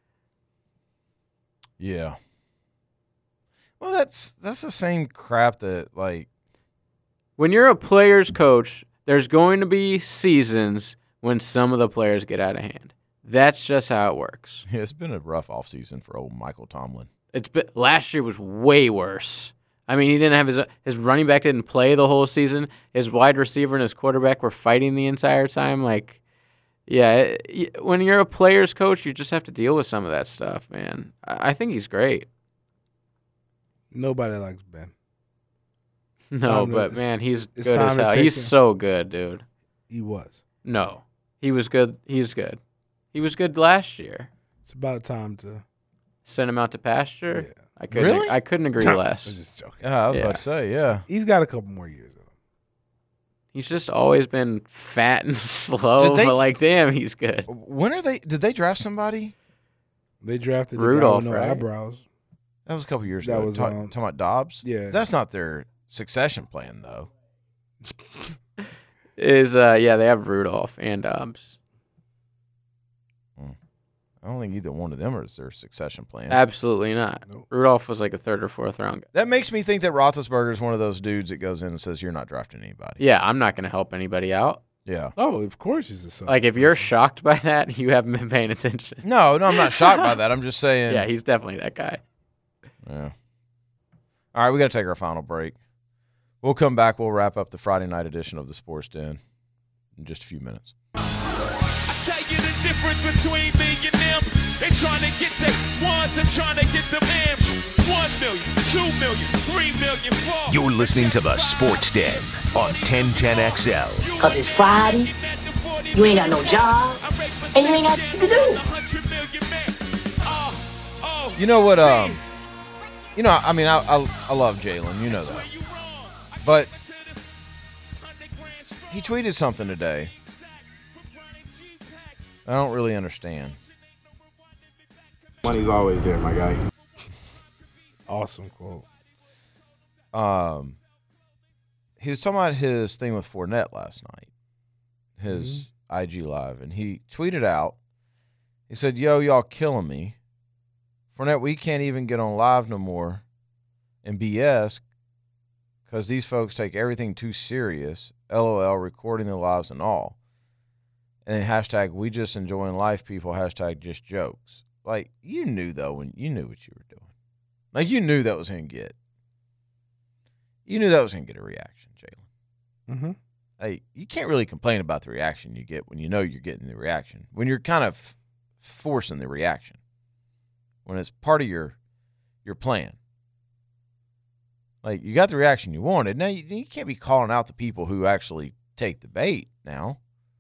Yeah. Well, that's that's the same crap that like When you're a player's coach, there's going to be seasons when some of the players get out of hand. That's just how it works. yeah, it's been a rough offseason for old Michael Tomlin. It's been, last year was way worse. I mean, he didn't have his his running back didn't play the whole season. His wide receiver and his quarterback were fighting the entire time. Like, yeah, it, when you're a player's coach, you just have to deal with some of that stuff, man. I, I think he's great. Nobody likes Ben. No, time to- but it's- man, he's it's good as time to hell. take He's him. so good, dude. He was. No, he was good. He's good. He was good last year. It's about time to. Send him out to pasture. Yeah. I couldn't. Really? I couldn't agree I'm less. just joking. Yeah, I was Yeah. about to say, yeah. He's got a couple more years. He's just always been fat and slow, Did they- but like, damn, he's good. When are they did they draft somebody? They drafted Rudolph, the guy with no right? eyebrows. That was a couple years That ago. was, Ta- um, talking about Dobbs? yeah. That's not their succession plan though. Is uh yeah, they have Rudolph and Dobbs. I don't think either one of them is their succession plan. Absolutely not. Nope. Rudolph was like a third or fourth round guy. That makes me think that Roethlisberger is one of those dudes that goes in and says, "You're not drafting anybody." Yeah, I'm not going to help anybody out. Yeah. Oh, of course he's a son. Like, if you're shocked by that, you haven't been paying attention. No, no, I'm not shocked by that. I'm just saying. Yeah, he's definitely that guy. Yeah. All right, we got to take our final break. We'll come back. We'll wrap up the Friday night edition of the Sports Den in just a few minutes. I tell you the difference between me and them. They trying to get their ones and trying to get them M's. One million, two million, three million, four. You're listening to the Sports Den on ten ten X L. Cause it's Friday, you ain't got no job, and you ain't got nothing to do. You know what? Um, you know, I mean, I I, I love Jalen. You know that, but he tweeted something today. I don't really understand. Money's always there, my guy. Awesome quote. Um, he was talking about his thing with Fournette last night, his I G Live, and he tweeted out, he said, "Yo, y'all killing me. Fournette, we can't even get on live no more and B S because these folks take everything too serious, LOL, recording their lives and all. And then hashtag, we just enjoying life, people, hashtag just jokes." Like, you knew, though, when you knew what you were doing. Like, you knew that was going to get. You knew that was going to get a reaction, Jalen. Mm-hmm. Hey, you can't really complain about the reaction you get when you know you're getting the reaction. When you're kind of forcing the reaction. When it's part of your your plan. Like, you got the reaction you wanted. Now, you, you can't be calling out the people who actually take the bait now.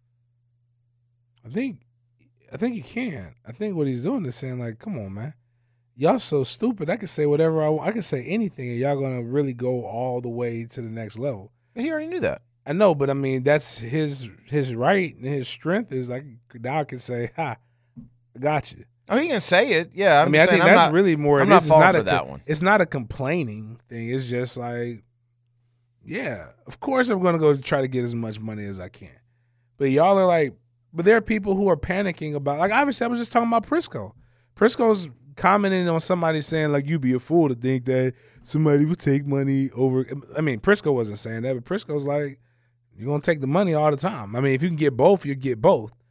I think, I think he can. I think what he's doing is saying, like, come on, man. Y'all so stupid. I can say whatever I want. I can say anything, and y'all going to really go all the way to the next level. But he already knew that. I know, but I mean, that's his his right and his strength is like, now I can say, ha, I got you. Oh, he can say it. Yeah. I'm I mean, I saying think I'm that's not, really more. I'm this not is falling not for a, that one. It's not a complaining thing. It's just like, yeah, of course I'm going to go try to get as much money as I can. But y'all are like, but there are people who are panicking about, like, obviously I was just talking about Prisco. Prisco's commenting on somebody saying, like, you'd be a fool to think that somebody would take money over. I mean, Prisco wasn't saying that, but Prisco's like, you're going to take the money all the time. I mean, if you can get both, you get both.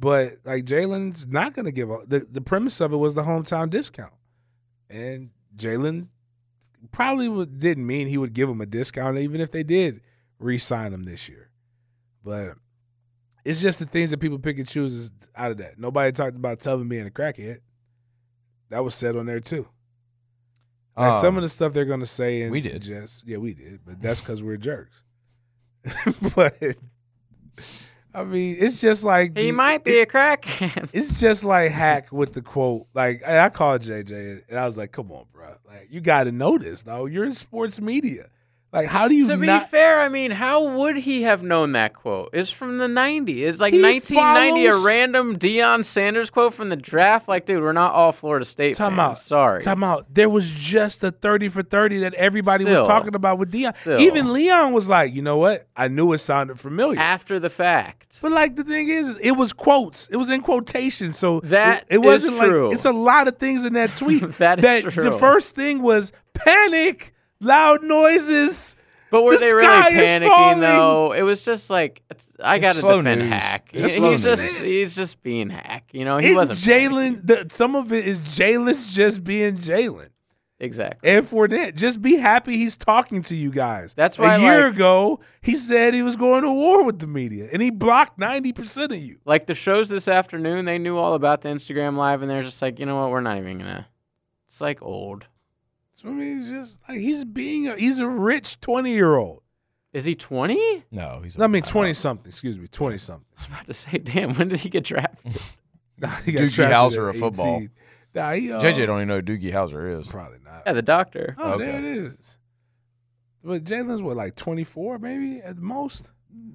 But like Jalen's not going to give up. The, the premise of it was the hometown discount. And Jalen probably would, didn't mean he would give him a discount even if they did re-sign him this year. But it's just the things that people pick and choose out of that. Nobody talked about Tubman being a crackhead. That was said on there too. Like um, some of the stuff they're going to say. And we did. Just, yeah, we did. But that's because we're jerks. But, I mean, it's just like. He the, might be it, a crackhead. It's just like Hack with the quote. Like, I called J J and I was like, come on, bro. Like, you got to know this, though. You're in sports media. Like, how do you to not? be fair, I mean, how would he have known that quote? It's from the nineties. It's like He nineteen ninety, follows- a random Deion Sanders quote from the draft. Like, dude, we're not all Florida State Time fans. out. Sorry. Time out. There was just a thirty for thirty that everybody was Still. talking about with Deion. Still. Even Leon was like, you know what? I knew it sounded familiar. After the fact. But like the thing is, it was quotes. It was in quotation. So That it, it wasn't is like true. it's a lot of things in that tweet. That is true. The first thing was panic, loud noises. But were the they sky really is panicking falling. though? It was just like it's, I got to slow defend news. Hack. It's He- slow he's news. just he's just being Hack. You know, he It's wasn't Jalen. the- Some of it is Jalen's just being Jalen. exactly. And for that, just be happy he's talking to you guys. That's why, a year like- ago he said he was going to war with the media, and he blocked ninety percent of you. Like the shows this afternoon, they knew all about the Instagram Live, and they're just like, you know what, we're not even gonna. It's like old. So I mean, he's just like he's being a, he's a rich twenty year old. Is he twenty? No, he's. I mean, twenty something. Excuse me, twenty something. I was about to say, damn, when did he get drafted? Nah, he got Doogie drafted Howser at of football. eighteen. Nah, he, uh, J J don't even know who Doogie Howser is. Probably not. Yeah, the doctor. Oh, Okay. there it is. But Jalen's what, like twenty-four, maybe at the most.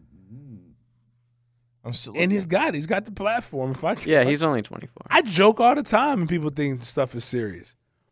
I'm still And he's got he's got the platform. If I can, Yeah, if I- he's only twenty-four. I joke all the time, and people think stuff is serious.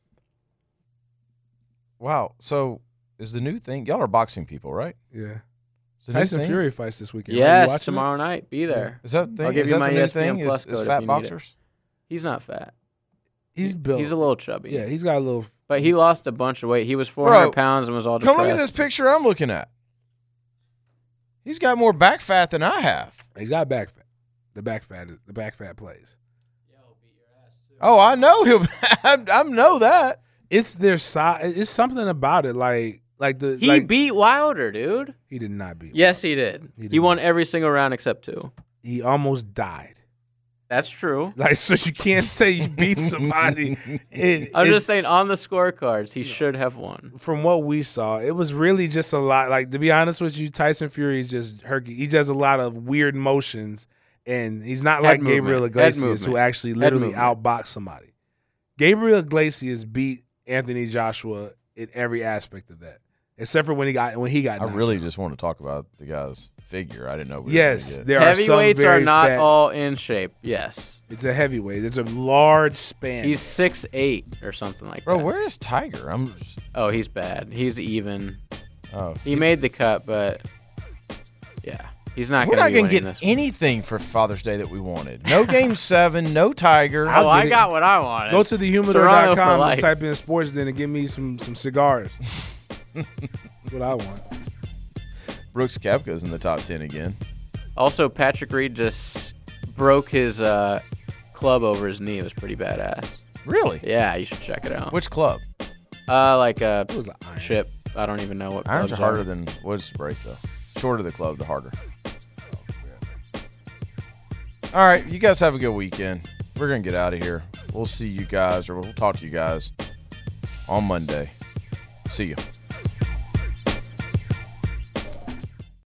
Wow. So is the new thing? Y'all are boxing people, right? Yeah. Is the new Tyson thing? Fury fights this weekend. right? You Yes, watching tomorrow night. Be there. Is that the thing? I'll give is you that my the new E S P N thing? Plus Is, code is if fat you need it. boxers? He's not fat. it? He's built. He's a little chubby. Yeah, he's got a little. But he lost a bunch of weight. He was four hundred Bro, pounds and was all Come depressed. look at this picture I'm looking at. He's got more back fat than I have. He's got back fat. The back fat. The back fat plays. Oh, I know him. I, I know that. It's their size. It's something about it. Like like the He like, beat Wilder, dude. He did not beat. Yes, he did. He He, did won every single round except two. He almost died. That's true. Like, so you can't say you beat somebody. It- I'm it- just saying, on the scorecards, he should have won. From what we saw, it was really just a lot. Like, to be honest with you, Tyson Fury is just herky. He does a lot of weird motions, and he's not Head like movement. Gabriel Head Iglesias, who movement. actually Head literally movement. outboxed somebody. Gabriel Iglesias beat Anthony Joshua in every aspect of that, except for when he got when he got. I knocked really out. just want to talk about the guy's figure. I didn't know. We Yes, were gonna there get. are some Heavyweights very are not fat- all in shape. Yes. It's a heavyweight. It's a large span. He's six eight or something like Bro, that. where is Tiger? I'm. Just, Oh, he's bad. He's even. oh, He made the cut, but yeah, he's not we're going to not be gonna winning get this one. anything for Father's Day that we wanted. No Game Seven. No Tiger. I'll Oh, I get it. got what I wanted. Go to the humidor Toronto dot for com and life. type in sports den and give me some some cigars. That's what I want. Brooks Koepka's in the top ten again. Also, Patrick Reed just broke his uh, club over his knee. It was pretty badass. Really? Yeah, you should check it out. Which club? Uh, like a It was an iron. chip. I don't even know what Irons are clubs harder than what's the break though. Shorter the club, the harder. All right, you guys have a good weekend. We're gonna get out of here. We'll see you guys, or we'll talk to you guys on Monday. See you.